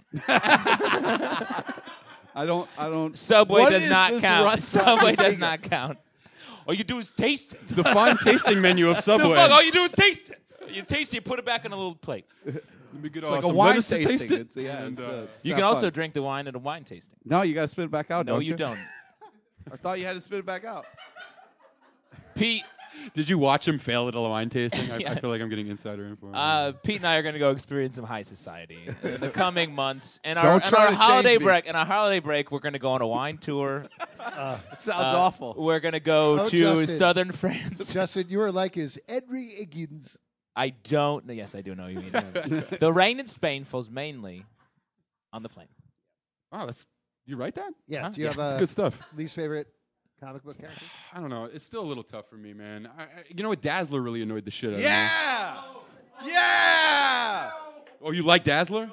I don't. Subway What does is not this count. restaurant Subway you're does speaking not count. All you do is taste it. The fine tasting menu of The Subway. fuck? All you do is taste it. You taste it, you put it back in a little plate. Let me get It's like a some wine lettuce to tasting. taste it. It's, yeah, And, it's You not can also fun. drink the wine at a wine tasting. No, you gotta spit it back out. No, don't you don't. I thought you had to spit it back out. Pete, Did you watch him fail at a wine tasting? I Yeah. feel like I'm getting insider info. Pete and I are going to go experience some high society in the coming months. And Don't try our to holiday change me. break. In our holiday break, we're going to go on a wine tour. It sounds awful. We're going to go Oh, to Justin. southern France. Justin, you are like his Edry Higgins. I don't. Yes, I do know you mean. The rain in Spain falls mainly on the plane. Wow, you write that? Yeah. Huh? Do you Yeah. have That's a good stuff. least favorite comic book character? I don't know. It's still a little tough for me, man. You know what? Dazzler really annoyed the shit out of me. Yeah. Yeah. Oh, you like Dazzler?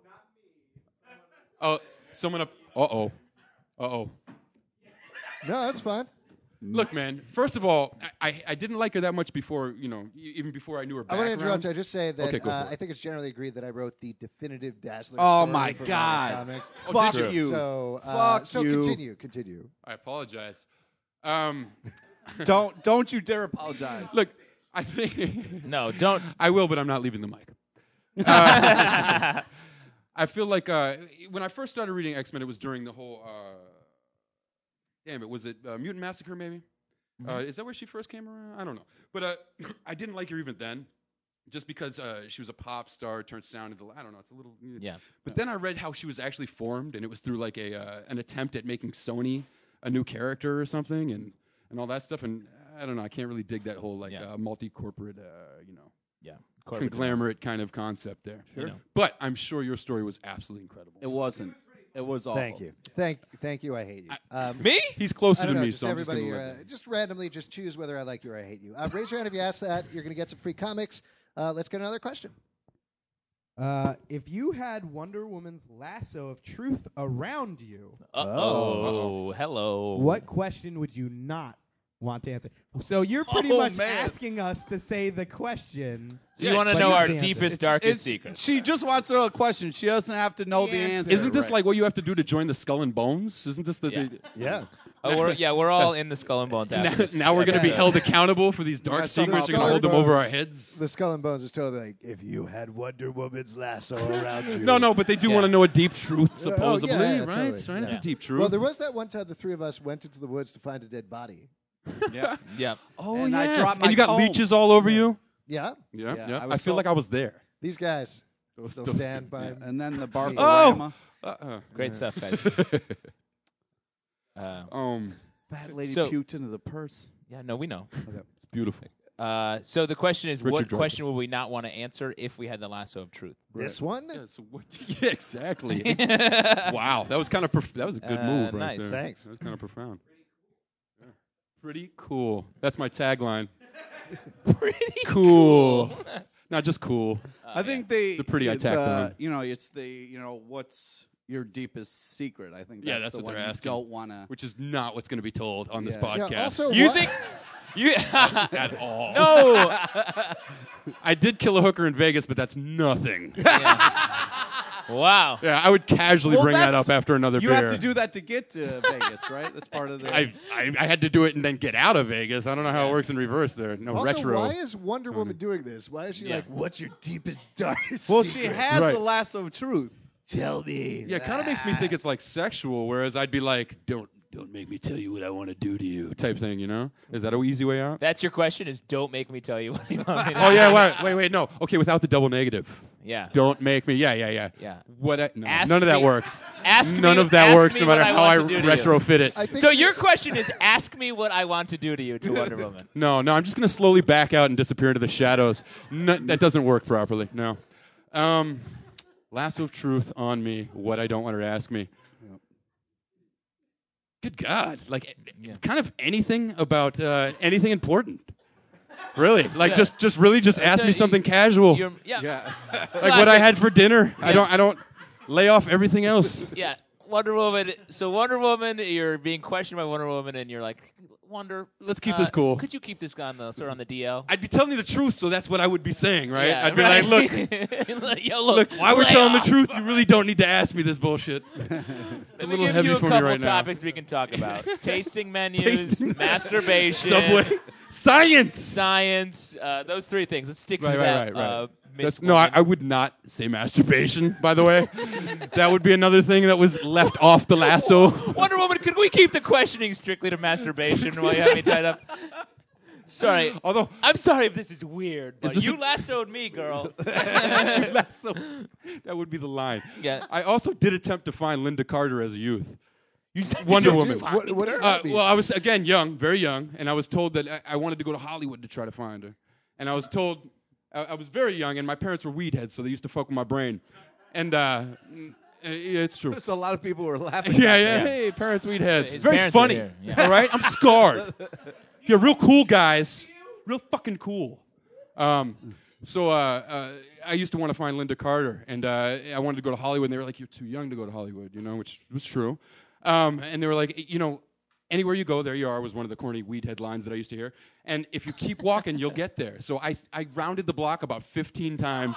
Oh, someone up. Uh-oh. Uh-oh. No, that's fine. Look, man, first of all, I didn't like her that much before, even before I knew her I background. want to interrupt you. I just say that Okay, go for it. I think it's generally agreed that I wrote the definitive Dazzler. Oh story my for God. Marvel Comics. Fuck did you. So, Fuck so you. continue. I apologize. Don't you dare apologize. Look, I think No, don't. I will, but I'm not leaving the mic. I feel like when I first started reading X-Men, it was during the whole. Was it Mutant Massacre? Maybe. Is that where she first came around? I don't know, but I didn't like her even then, just because she was a pop star turned sound into. I don't know. It's a little. Yeah. But then I read how she was actually formed, and it was through like an attempt at making Sony a new character or something, and all that stuff. And I don't know. I can't really dig that whole multi-corporate, Yeah. conglomerate kind of concept there. Sure. But I'm sure your story was absolutely incredible. It wasn't. It was awful. Thank you. Thank you. I hate you. Me? He's I closer don't to know, me, just so I'm just everybody, going to just randomly, just choose whether I like you or I hate you. Raise your hand if you ask that. You're going to get some free comics. Let's get another question. If you had Wonder Woman's lasso of truth around you, Uh-oh. Hello. what question would you not want to answer? So you're pretty Oh, much man. asking us to say the question. So you want to but know not our the answer. deepest, darkest It's- secrets? She just wants to know a question. She doesn't have to know the answer. Isn't this Right. like what you have to do to join the Skull and Bones? Isn't this the... Yeah. Yeah. We're all in the Skull and Bones after this now we're going to be episode. held accountable for these dark got some secrets. You're going to Skull hold them and over our Bones. heads. The Skull and Bones is totally like, if you had Wonder Woman's lasso around you. No, but they do Yeah. want to know a deep truth, supposedly, yeah, right? totally. Right? It's Yeah. a deep truth. Well, there was that one time the three of us went into the woods to find a dead body. Yeah. Yeah. Oh, And yeah. I dropped and my you got comb. leeches all over you? Yeah. Yeah, Yeah, yeah. I I, was feel so- like I was there. These guys, Those- they'll those- stand by. And then the bar. Oh! Uh-uh. Great stuff, guys. Fat lady So- puked into the purse. Yeah, no, we know. It's beautiful. So the question is, what Richard question Dreyfuss. would we not want to answer if we had the lasso of truth? This one? Yeah, so what, yeah, exactly. Wow, that was kind of that was a good move right nice. there. Thanks. That was kind of profound. Yeah. Pretty cool. That's my tagline. Pretty Cool. Not just cool. I think they. The pretty I tacked on. It's the. What's your deepest secret? I think. Yeah, that's that's the what one they're you asking. don't want to. Which is not what's going to be told on this Yeah. podcast. Yeah, also, You what- think you? at all. No. I did kill a hooker in Vegas, but that's nothing. Wow. Yeah, I would casually Well, bring that that's- up after another You beer. have to do that to get to Vegas, right? That's part of the. I had to do it and then get out of Vegas. I don't know how it works in reverse there. No Also, retro. why is Wonder Woman doing this? Why is she Yeah. like, what's your deepest, darkest well, secret? she has Right. the lasso of truth. Tell me. Yeah, it kind of makes me think it's like sexual, whereas I'd be like, don't make me tell you what I want to do to you, type thing. You know? Is that an easy way out? That's your question. Is don't make me tell you what you want me to Oh do. yeah, wait, no. Okay, without the double negative. Yeah. Don't make me. Yeah. Yeah. What? No, Ask none of that me- works. Ask None me- of that ask works, me no what matter I how I want to do to you. retrofit it. I think So your question is, ask me what I want to do to you to Wonder Woman. No, I'm just gonna slowly back out and disappear into the shadows. No, that doesn't work properly. No. Lasso of truth on me. What I don't want her to ask me. Good God! Like, kind of anything about anything important. Really, like Yeah. just really just ask me something casual, Yeah. Yeah. like what I had for dinner. I don't lay off everything else. Yeah. Wonder Woman. So Wonder Woman, you're being questioned by Wonder Woman, and you're like, Wonder. Let's keep this cool. Could you keep this guy on the sort of on the DL? I'd be telling you the truth, so that's what I would be saying, right? Yeah, I'd be right. like, look, Yo, look, while we're lay telling off. the truth, you really don't need to ask me this bullshit. It's a Let me little give heavy you a for me couple right now. topics we can talk about: tasting menus, masturbation, Subway, science. science. Those three things. Let's stick Right, with right, that. right. Miss No, Woman. I would not say masturbation, by the way. That would be another thing that was left off the lasso. Wonder Woman, could we keep the questioning strictly to masturbation while you have me tied up? Sorry. Although, I'm sorry if this is weird, but this you a- lassoed me, girl. lasso, that would be the line. Yeah. I also did attempt to find Linda Carter as a youth. Did Wonder you Woman. find What does her? that mean? Well, I was, again, young, very young, and I was told that I wanted to go to Hollywood to try to find her. And I was told, I was very young, and my parents were weed heads, so they used to fuck with my brain. And it's true. So a lot of people were laughing. Yeah. Hey, parents weed heads. His Very parents are funny. here, yeah. All right, I'm scarred. Yeah, real cool guys. Real fucking cool. So I used to want to find Linda Carter, and I wanted to go to Hollywood. And they were like, "You're too young to go to Hollywood," which was true. And they were like, anywhere you go, there you are, was one of the corny weed headlines that I used to hear. And if you keep walking, you'll get there. So I rounded the block about 15 times.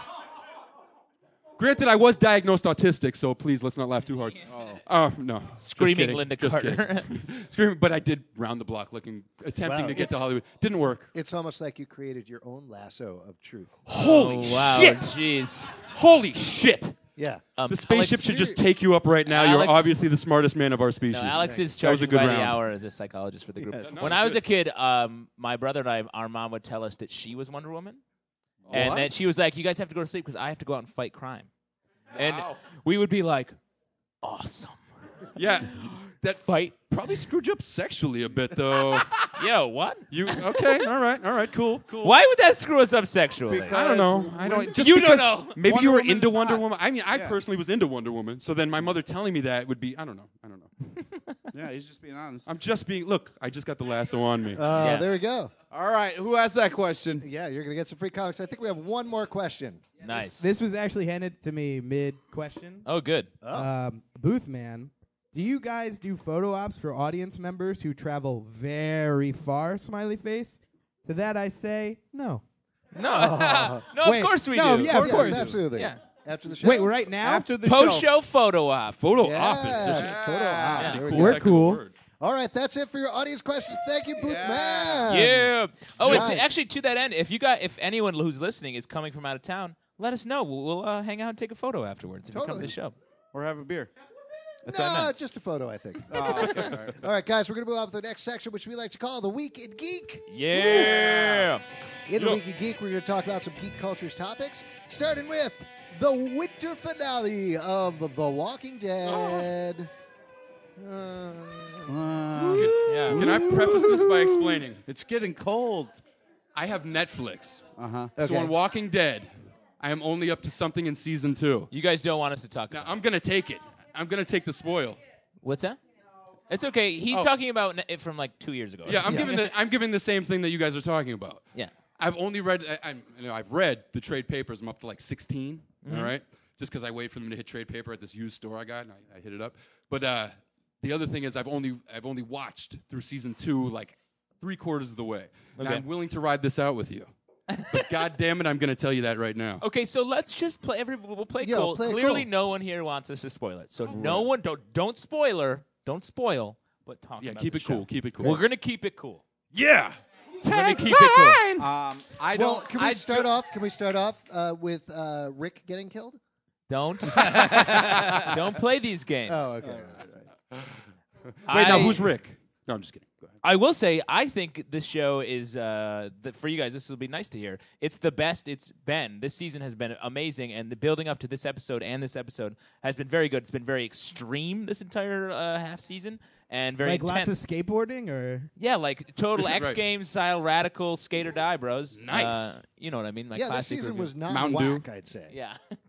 Granted, I was diagnosed autistic, so please, let's not laugh too hard. No. Just Screaming kidding. Linda Just Carter. kidding. Screaming, but I did round the block attempting Wow, to get to it's- Hollywood. Didn't work. It's almost like you created your own lasso of truth. Holy Oh, wow. shit! Jeez. Holy shit! Yeah. The spaceship Alex, should just take you up right now. You're Alex- obviously the smartest man of our species. No, Alex is That was a charging good by the round. hour as a psychologist for the group. Yes. No, When it's I was good. a kid, my brother and I, our mom would tell us that she was Wonder Woman. And What? then she was like, you guys have to go to sleep because I have to go out and fight crime. And Wow. we would be like, awesome. Yeah, that Fight. probably screwed you up sexually a bit, though. Yo, what? You okay? All right, cool. Why would that screw us up sexually? I don't know. I don't. Just You don't because know. Maybe Wonder you were Woman's into Wonder hot. Woman. I mean, I Yeah. personally was into Wonder Woman. So then my mother telling me that would be, I don't know. Yeah, he's just being honest. I'm just being. Look, I just got the lasso on me. Yeah. There we go. All right, who asked that question? Yeah, you're going to get some free comics. I think we have one more question. Nice. This was actually handed to me mid-question. Oh, good. Booth Man, do you guys do photo ops for audience members who travel very far, smiley face? To that I say, no. No. No, Wait, of course we no, do. yeah, of Yes, course. absolutely. Yeah. After the show. Wait, right now? After the Post show. show photo op. Photo Yeah, op is such a photo op. Yeah. There we cool go. We're technical cool. word. All right, that's it for your audience questions. Thank you, Booth Yeah. Man. Yeah. Oh, Nice. and actually, to that end, if anyone who's listening is coming from out of town, let us know. We'll hang out and take a photo afterwards if you come to Totally. the show. Or have a beer. That's what I No, meant. just a photo, I think. Oh, okay. All right. All right, guys, we're going to move on to the next section, which we like to call the Week in Geek. Yeah. In the Week in Geek, we're going to talk about some geek cultures topics, starting with the winter finale of The Walking Dead. Yeah. Can I preface this by explaining? It's getting cold. I have Netflix. Uh-huh. So Okay. on Walking Dead, I am only up to something in season 2. You guys don't want us to talk Now about I'm gonna take it. I'm gonna take the spoil. What's that? It's okay. He's Oh. talking about it from like 2 years ago. or Yeah, I'm something. giving the same thing that you guys are talking about. Yeah. I've only read. I've read the trade papers. I'm up to like 16. All right, just because I wait for them to hit trade paper at this used store I got, and I hit it up. But the other thing is, I've only watched through season 2 like 3/4 of the way. Now Okay. I'm willing to ride this out with you. But God damn it, I'm going to tell you that right now. Okay, so let's just play. We'll play Yeah, cool. play it Clearly, cool. no one here wants us to spoil it. So no one don't spoiler. Don't spoil. But talk. Yeah, about keep the it cool. show. Keep it cool. We're gonna keep it cool. Yeah. We're gonna keep it cool. I don't. Well, can we start off? Can we start off with Rick getting killed? Don't don't play these games. Oh, okay. Wait, now who's Rick? No, I'm just kidding. Go ahead. I will say, I think this show is for you guys. This will be nice to hear. It's the best it's been. This season has been amazing, and the building up to this episode and this episode has been very good. It's been very extreme this entire half season, and very Like intense. lots of skateboarding, or Yeah, like total Right. X Games style, radical skate or die, bros. Nice. You know what I mean? My Yeah, this classic season review. was not Mountain Dew. whack, I'd say. Yeah.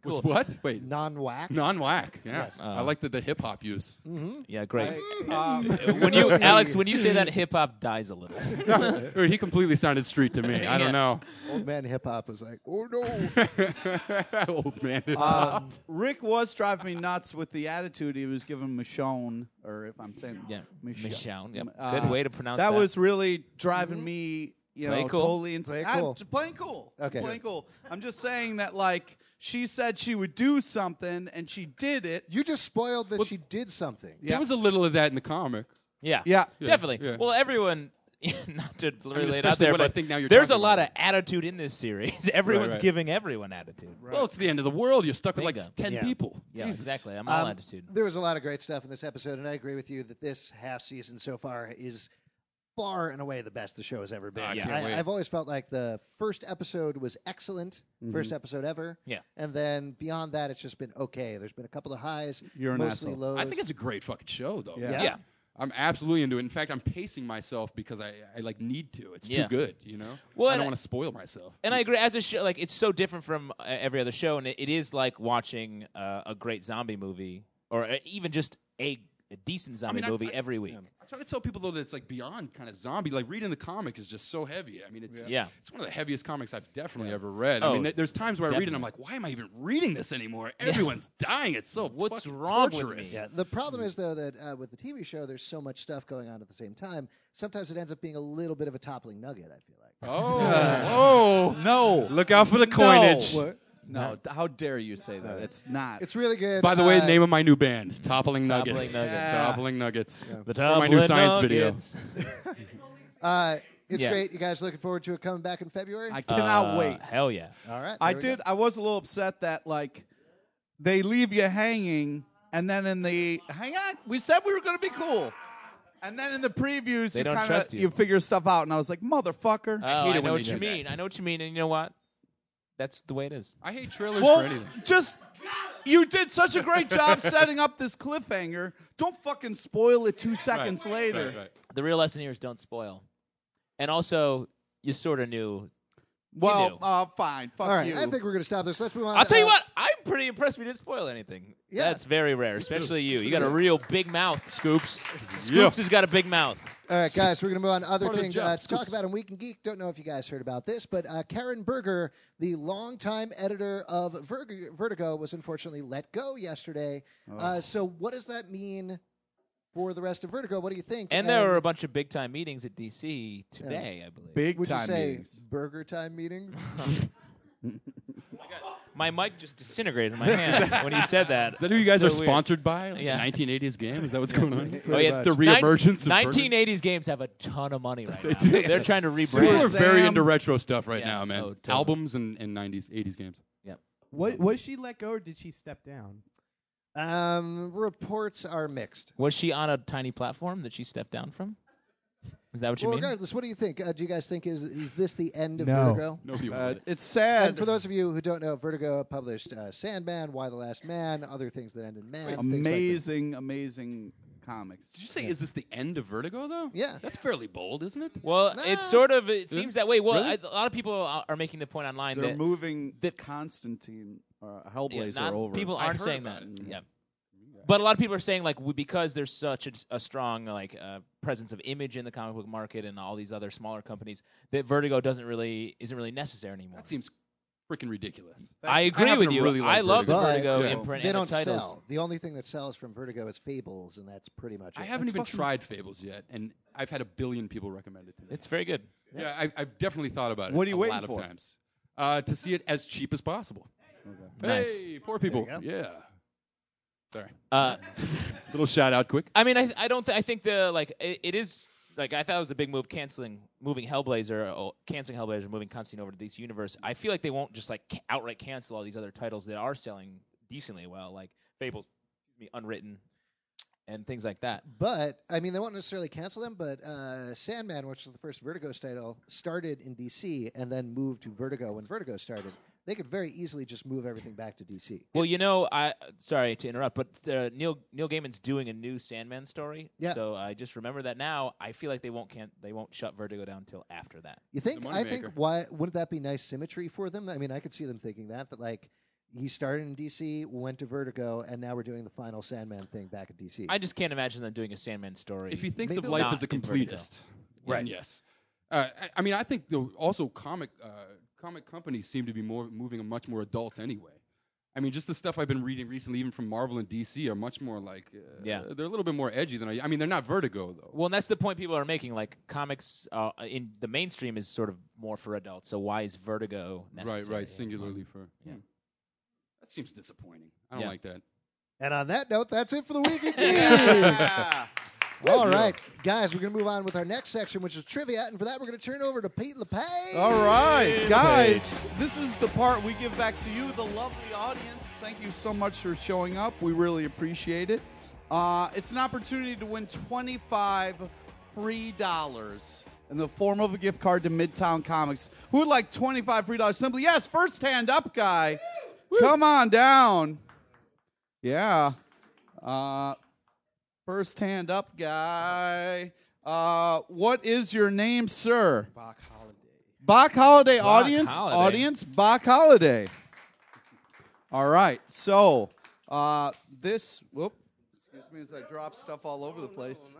Was Cool. what? Wait. Non-whack. Non-whack. Yeah. Yes. I like the hip hop use. Yeah, great. When Alex, when you say that, hip hop dies a little. Or he completely sounded street to me. I don't know. Old man hip hop was like, oh no. Old man. Rick was driving me nuts with the attitude he was giving Michonne, or if I'm saying Yeah, Michonne. Yep. Uh, Good way to pronounce that. that was really driving me, Playing cool. totally insane. Playing cool. Playing cool. Okay. Playing cool. I'm just saying that, like, she said she would do something, and she did it. You just spoiled that she did something. Yeah. There was a little of that in the comic. Yeah. Yeah. Definitely. Yeah. Well, everyone, not to really lay it out especially there, what I but think now you're there's a talking lot about. of attitude in this series. Everyone's right. giving everyone attitude. Well, it's the end of the world. You're stuck with like Bingo. 10 Yeah. people. Yeah, Jesus. exactly. I'm all attitude. There was a lot of great stuff in this episode, and I agree with you that this half season so far is far and away the best the show has ever been. I can't wait. I've always felt like the first episode was excellent, first episode ever. Yeah. And then beyond that, it's just been okay. There's been a couple of highs, You're an mostly asshole. lows. I think it's a great fucking show, though. Yeah. Yeah. I'm absolutely into it. In fact, I'm pacing myself because I like need to. It's Yeah. too good, you know. Well, I and don't want to spoil myself. And I agree. As a show, like it's so different from every other show, and it is like watching a great zombie movie, or even just a decent zombie movie every week. I'm trying to tell people though that it's like beyond kind of zombie. Like reading the comic is just so heavy. I mean, it's Yeah. it's one of the heaviest comics I've definitely ever read. Oh, I mean, there's times where I read it and I'm definitely. like, why am I even reading this anymore? Everyone's dying. It's so What's fucking wrong with torturous. me? Yeah, the problem is though that with the TV show, there's so much stuff going on at the same time. Sometimes it ends up being a little bit of a toppling nugget. I feel like. Oh, No. look out for the coinage. No. How dare you say that? It's not. It's really good. By the way, name of my new band, Toppling Nuggets. Nuggets. Yeah. Toppling Nuggets. The Or my new Toppling science Nuggets. It's Yeah. great. You guys looking forward to it coming back in February? I cannot wait. Hell yeah. All right. I there we go. did. I was a little upset that, like, they leave you hanging, and then in the hang on, we said we were going to be cool, and then in the previews, They you don't kind trust of you. you figure stuff out, and I was like, motherfucker. Oh, hate I it know when what they you do that. mean. I know what you mean, and you know what? That's the way it is. I hate trailers well, for anything. just you did such a great job setting up this cliffhanger. Don't fucking spoil it 2 seconds later. Right. The real lesson here is don't spoil. And also, you sort of knew. Well, knew. fine. Fuck All right. you. I think we're going to stop this. Let's move on. I'll tell you what, I'm pretty impressed we didn't spoil anything. Yeah. That's very rare, especially you. You got a real big mouth, Scoops. Scoops Yeah. has got a big mouth. All right, guys, we're going to move on to other Part of things his job, to talk Scoops. about in Week in Geek. Don't know if you guys heard about this, but Karen Berger, the longtime editor of Vertigo, was unfortunately let go yesterday. So what does that mean for the rest of Vertigo? What do you think? And there were a bunch of big time meetings at DC today, I believe. Big would you time say meetings. burger time meetings? My mic just disintegrated in my hand when you said that. Is that who you guys So are weird. sponsored by? Like Yeah. the 1980s game? Is that what's going on? Oh, yeah. much. The reemergence of 1980s games have a ton of money right now. do. They're trying to People rebrand. are very Sam. into retro stuff right Yeah. now, man. Oh, totally. Albums and 90s, 80s games. Was she let go or did she step down? Reports are mixed. Was she on a tiny platform that she stepped down from? Is that what you Well, mean? regardless, what do you think? Do you guys think is this the end of No. Vertigo? Nobody wanted it. It's sad. And for those of you who don't know, Vertigo published Sandman, Why the Last Man, other things that end in man. things like that. amazing, amazing comics. Did you say, is this the end of Vertigo, though? Yeah. That's fairly bold, isn't it? Well, it's sort of. It seems that way. Well, Really? a lot of people are making the point online They're that moving that- Constantine, yeah, Hellblazer not- over. people I aren't heard saying about that. it. Yeah. But a lot of people are saying like because there's such a strong like presence of Image in the comic book market and all these other smaller companies that Vertigo isn't really necessary anymore. That seems freaking ridiculous. I agree happen with to you. really like I love the Vertigo. Vertigo Yeah. imprint They and the don't titles. sell. The only thing that sells from Vertigo is Fables, and that's pretty much it. I haven't even tried Fables yet, and I've had a billion people recommend it to me. It's very good. Yeah, I've definitely thought about it What are you a waiting lot for? of times. To see it as cheap as possible. Nice. Hey, poor people. There you Yeah. Sorry. Uh, Little shout out quick. I mean, I don't. I think the like it is like I thought it was a big move moving Hellblazer, moving Constantine over to DC Universe. I feel like they won't just like outright cancel all these other titles that are selling decently well, like Fables, Unwritten, and things like that. But, I mean, they won't necessarily cancel them, but Sandman, which was the first Vertigo title, started in DC and then moved to Vertigo when Vertigo started. They could very easily just move everything back to DC. Well, sorry to interrupt, but Neil Gaiman's doing a new Sandman story. Yeah. So I just remember that now. I feel like they won't shut Vertigo down until after that. You think? It's a I think moneymaker. why wouldn't that be nice symmetry for them? I mean, I could see them thinking that like, He started in DC, went to Vertigo, and now we're doing the final Sandman thing back at DC. I just can't imagine them doing a Sandman story. If he thinks Maybe of life not as a in Vertigo. completist, then yes. I mean, I think also comic companies seem to be moving much more adult anyway. I mean, just the stuff I've been reading recently, even from Marvel and DC, are much more like they're a little bit more edgy than I mean, they're not Vertigo though. Well, and that's the point people are making. Like comics in the mainstream is sort of more for adults. So why is Vertigo necessary? Right, singularly for. Yeah. That seems disappointing. I don't like that. And on that note, that's it for the Week in Geek. All right, guys, we're going to move on with our next section, which is trivia. And for that, we're going to turn over to Pete LePage. All right, guys, this is the part we give back to you, the lovely audience. Thank you so much for showing up. We really appreciate it. It's an opportunity to win $25 free in the form of a gift card to Midtown Comics. Who would like $25 free? Simply, yes, first hand up guy. Come on down. Yeah. First hand up guy. What is your name, sir? Bach Holiday. Bach Holiday, Bach audience. Holiday. Audience, Bach Holiday. All right. So, this, whoop, excuse me as I drop stuff all over the place.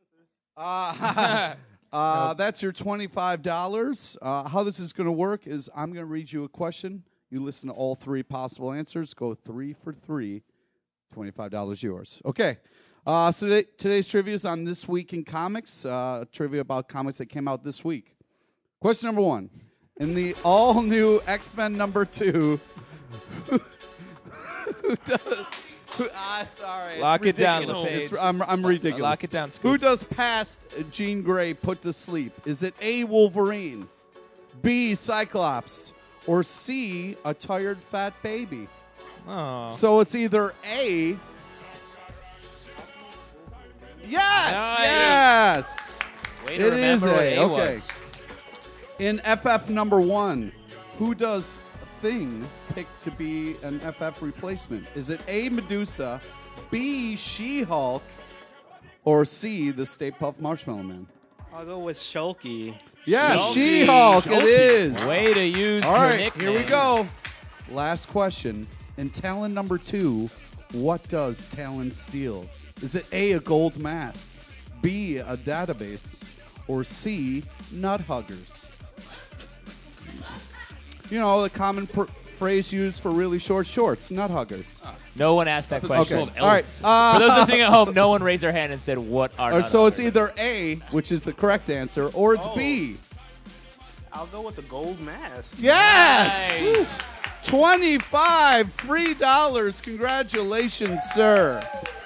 That's your $25. How this is going to work is I'm going to read you a question. You listen to all three possible answers. Go 3 for 3. $25 yours. Okay. So today's trivia is on This Week in Comics. Trivia about comics that came out this week. Question number 1. In the all-new X-Men number 2, who does... sorry. Lock it down, ridiculous. LePage. I'm ridiculous. Lock it down, Who Scoops. does past Jean Grey put to sleep? Is it A, Wolverine, B, Cyclops, or C, a tired fat baby? Oh. So it's either A. Yes, Nice. yes. Way to It is remember what A. A Okay. was. In FF number 1, who does Thing pick to be an FF replacement? Is it A, Medusa, B, She-Hulk, or C, the Stay Puft Marshmallow Man? I'll go with Shulky. Yes, Shulky. She-Hulk. It is. Way to use All your right, nickname. here we go. Last question. In Talon number 2, what does Talon steal? Is it A, a gold mask, B, a database, or C, nut huggers? You know, the common phrase used for really short shorts, nut huggers. No one asked that question. Okay, all right. For those listening at home, no one raised their hand and said, what are Or nut so it's huggers? either A, which is the correct answer, or it's B. I'll go with the gold mask. Yes! 25 free dollars. Congratulations, sir.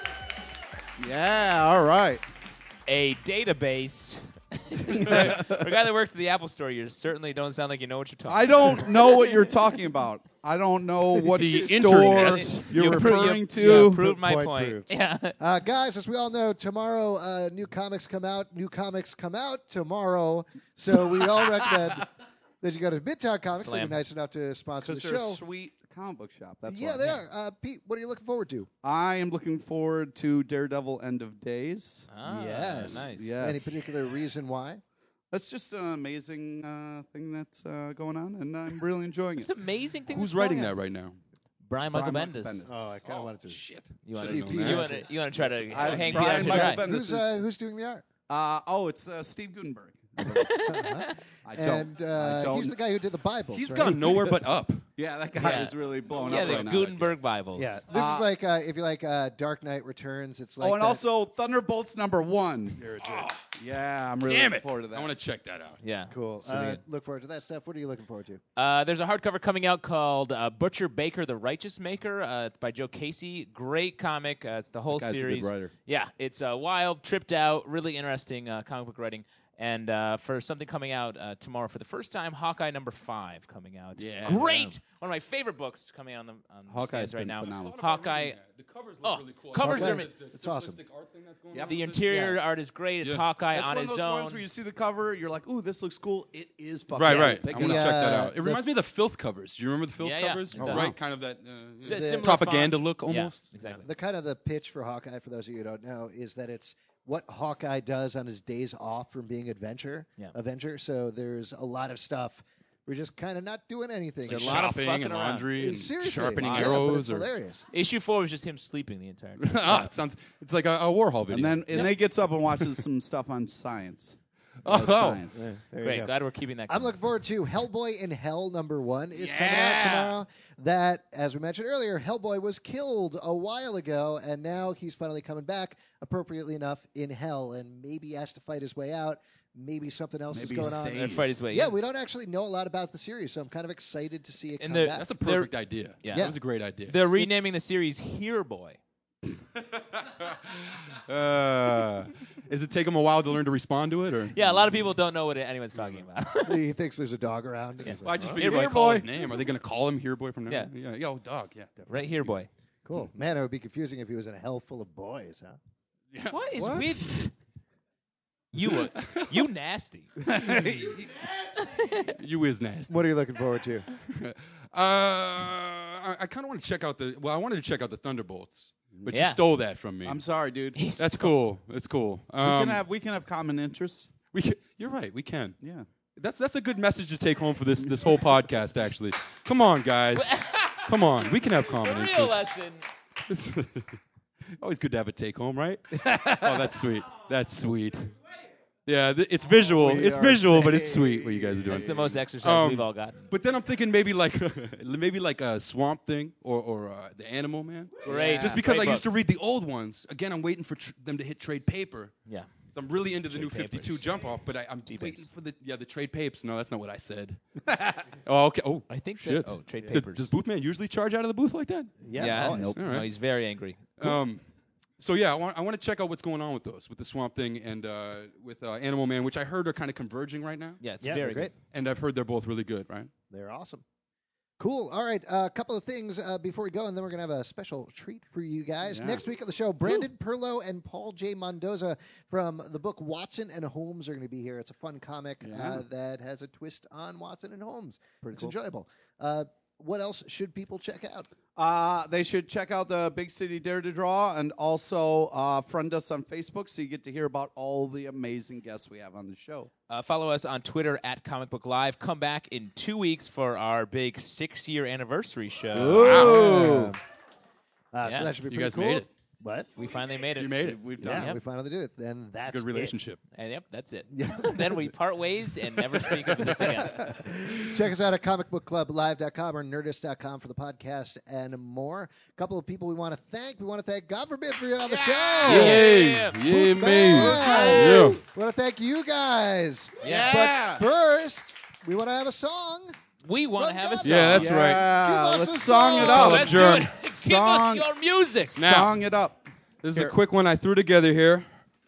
Yeah, all right. a database. For a guy that works at the Apple Store, you certainly don't sound like you know what you're talking I about. don't know what you're talking about. I don't know what The store internet. you're referring You to. proved my Point point. proved. Yeah. Guys, as we all know, tomorrow new comics come out. New comics come out tomorrow. So we all recommend that you go to Midtown Comics. They've Slam. been nice enough to sponsor the Because they're show. a sweet comic book shop. That's Yeah, why. they are. Pete, what are you looking forward to? I am looking forward to Daredevil End of Days. Ah, Yes. Nice. Yeah. Any Yes. particular reason why? That's just an amazing thing that's going on, and I'm really enjoying It's it. an amazing thing. Who's that's going writing on. that right now? Brian Brian Michael Michael Bendis. Bendis. Oh, I kind of wanted to. Shit. You want See, to Pete, you want to try to I- hang Brian Pete Michael out to dry. Bendis. Who's doing the art? It's Steve Gutenberg. I don't. And I don't. he's the guy who did the Bibles. He's right? gone nowhere but up. Yeah, that guy Yeah. is really blowing Yeah, up the right now. Gutenberg Bibles. Yeah, this is like if you like Dark Knight Returns. It's like Oh, and that- also Thunderbolts number 1. Yeah, I'm really Damn looking it. forward to that. I want to check that out. Yeah. cool. Should be good. Look forward to that stuff. What are you looking forward to? There's a hardcover coming out called Butcher Baker, the Righteous Maker. It's by Joe Casey. Great comic. It's the whole That guy's a good series. writer. Yeah, it's wild, tripped out, really interesting comic book writing. And for something coming out tomorrow for the first time, Hawkeye number 5 coming out. Yeah. Great. One of my favorite books coming on the Hawkeye's stands right been now. phenomenal. Hawkeye. The covers Oh, look really cool. covers are The it's awesome. simplistic art thing that's going Yep. on The with it. interior Yeah. art is great. It's Yeah. Hawkeye That's on one of his those own. ones where you see the cover, you're like, "Ooh, this looks cool." It is fucking Right, cool. right. Pick I'm it going to up. check that Yeah, out. It reminds me of the Filth covers. Do you remember the Filth Yeah, yeah, covers? it does. Right, kind of that Similar propaganda font. look Yeah, almost. exactly. The kind of the pitch for Hawkeye, for those of you who don't know, is that it's what Hawkeye does on his days off from being Avenger. Yeah. So there's a lot of stuff We're just kind of not doing anything. There's Like a lot of shopping fucking and around. laundry and Seriously. sharpening Yeah, but arrows. it's Or hilarious. Issue 4 was just him sleeping the entire time. It's like a Warhol video. And then he gets up and watches some stuff on science. Oh. Science. There you Great. go. Glad we're keeping that. I'm going. looking forward to Hellboy in Hell #1 is coming out tomorrow. That, as we mentioned earlier, Hellboy was killed a while ago, and now he's finally coming back, appropriately enough, in Hell, and maybe has to fight his way out. Maybe something else Maybe is going he on. stays. Fight his way Yeah, in. we don't actually know a lot about the series, so I'm kind of excited to see it And come the- back. That's a perfect idea. Yeah. That was a great idea. They're renaming the series Here Boy. Is it take him a while to learn to respond to it, or? Yeah, a lot of people don't know what anyone's talking about. He thinks there's a dog around. Yeah. He's Well, I like, just "Oh, figured Here if I call Boy. his name, are they going to call him Here Boy from now? Yeah. on? Yo, dog. Yeah. Definitely. Right here, boy. cool. Man, it would be confusing if he was in a hell full of boys, huh? What is What? with you nasty? You is nasty. What are you looking forward to? I kind of want to check out I wanted to check out the Thunderbolts, but you Yeah. stole that from me. I'm sorry, dude. That's cool. That's cool. We can have common interests. You're right. We can. Yeah. That's a good message to take home for this whole podcast. Actually, come on, guys. Come on. We can have common The real interests. lesson. Always good to have a take home, right? Oh, that's sweet. That's sweet. Yeah, it's visual. We It's are visual, but it's sweet what you guys are doing. That's the most exercise we've all gotten. But then I'm thinking maybe like a Swamp Thing or the Animal Man. Great. Just because Great I used to books. read the old ones. Again, I'm waiting for them to hit trade paper. Yeah. So I'm really into the new Trade 52 papers. jump off, but I'm T-papers. waiting for the trade papes. No, that's not what I said. Oh, okay. Oh, I think shit. that. Oh, trade papers. Does Boothman usually charge out of the booth like that? yeah. always. Nope. All No, right. he's very angry. So yeah, I want to check out what's going on with those, with the Swamp Thing and with Animal Man, which I heard are kind of converging right now. Yeah, it's Yeah, very they're great. good. And I've heard they're both really good, right? They're awesome. Cool. All right. A couple of things before we go, and then we're going to have a special treat for you guys. Yeah. Next week on the show, Brandon Perlow and Paul J. Mendoza from the book Watson and Holmes are going to be here. It's a fun comic that has a twist on Watson and Holmes. It's enjoyable. What else should people check out? They should check out the Big City Dare to Draw and also friend us on Facebook so you get to hear about all the amazing guests we have on the show. Follow us on Twitter at Comic Book Live. Come back in 2 weeks for our big 6-year anniversary show. So Yeah. that should be You pretty guys cool. made it. What? We finally made it. You made it. We've Yeah, done Yep. we finally did it. Then that's Good relationship. And yep, that's it. Yeah. Then we part ways and never speak of this again. Check us out at comicbookclublive.com or nerdist.com for the podcast and more. A couple of people we want to thank. We want to thank God forbid for being on the show. Yay! Yeah. Yay, Booth me! Man. Yeah. We want to thank you guys. Yeah. But first, we want to have a song. We want to have a song. Yeah, that's right. Yeah, Give us let's a song it song. up. Let's Germ. do it. Give us Song. your music. Now. Song it up. This is a quick one I threw together here.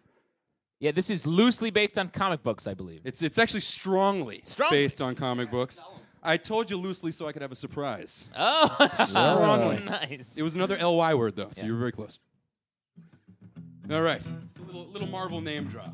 Yeah, this is loosely based on comic books, I believe. It's actually strongly Strongly. based on comic books. I told you loosely so I could have a surprise. Oh, Strongly. nice. It was another LY word though, so Yeah. you were very close. All right, it's a little Marvel name drop.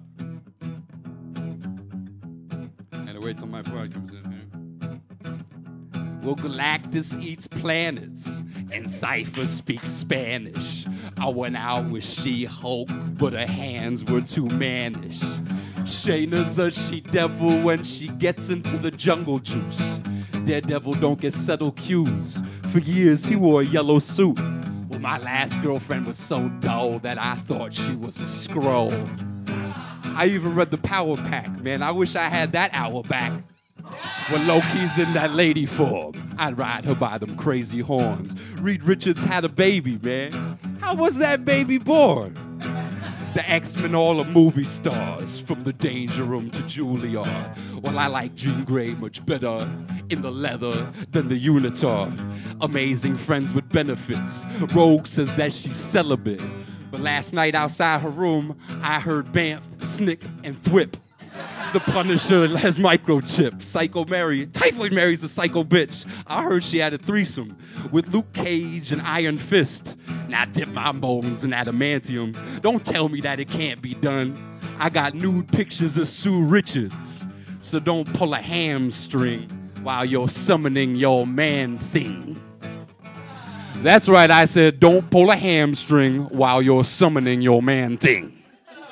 And I wait till my part comes in here. Well, Galactus eats planets, and Cypher speaks Spanish. I went out with She-Hulk, but her hands were too mannish. Shayna's a she-devil when she gets into the jungle juice. Daredevil don't get subtle cues. For years, he wore a yellow suit. Well, my last girlfriend was so dull that I thought she was a scroll. I even read the Power Pack, man. I wish I had that hour back. When Loki's in that lady form, I'd ride her by them crazy horns. Reed Richards had a baby, man. How was that baby born? The X-Men all are movie stars, from the Danger Room to Juilliard. Well, I like Jean Grey much better in the leather than the unitard. Amazing friends with benefits. Rogue says that she's celibate. But last night outside her room, I heard Banff, Snick, and Thwip. The Punisher has microchip. Psycho Mary. Typhoid Mary's a psycho bitch. I heard she had a threesome with Luke Cage and Iron Fist. Now dip my bones in adamantium. Don't tell me that it can't be done. I got nude pictures of Sue Richards. So don't pull a hamstring while you're summoning your man thing. That's right, I said don't pull a hamstring while you're summoning your man thing.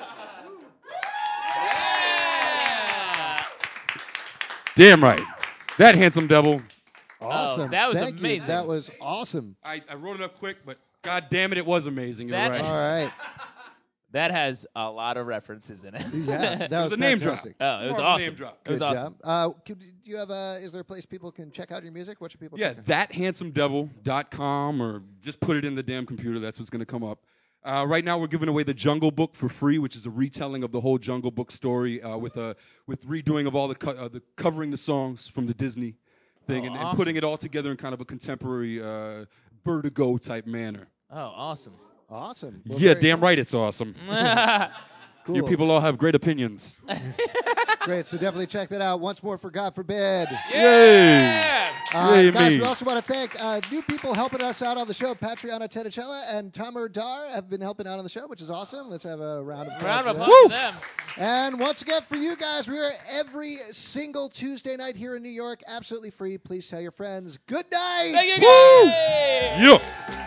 Damn right. That handsome devil. Awesome. that was Thank you. amazing. That was awesome. I wrote it up quick, but god damn it was amazing. You're That- right. All right. That has a lot of references in it. Yeah, that was a name drop. fantastic. Oh, it was More of a awesome. name drop. It was Good awesome. job. Do you have is there a place people can check out your music? What should people Yeah, check out? thathandsomedevil.com or just put it in the damn computer. That's what's going to come up. Right now, we're giving away the Jungle Book for free, which is a retelling of the whole Jungle Book story with redoing of all the covering the songs from the Disney thing and awesome. putting it all together in kind of a contemporary Vertigo type manner. Oh, awesome. Awesome. Well, Yeah, very damn cool. right, it's awesome. Cool. You people all have great opinions. Great. So definitely check that out. Once more for God Forbid. Yeah. Yay, Guys, me. we also want to thank new people helping us out on the show. Patriana Tenicella and Tamar Dar have been helping out on the show, which is awesome. Let's have a round of applause. Round of for applause them. for them. And once again, for you guys, we are every single Tuesday night here in New York, absolutely free. Please tell your friends. Good night. Thank you, guys. Yeah.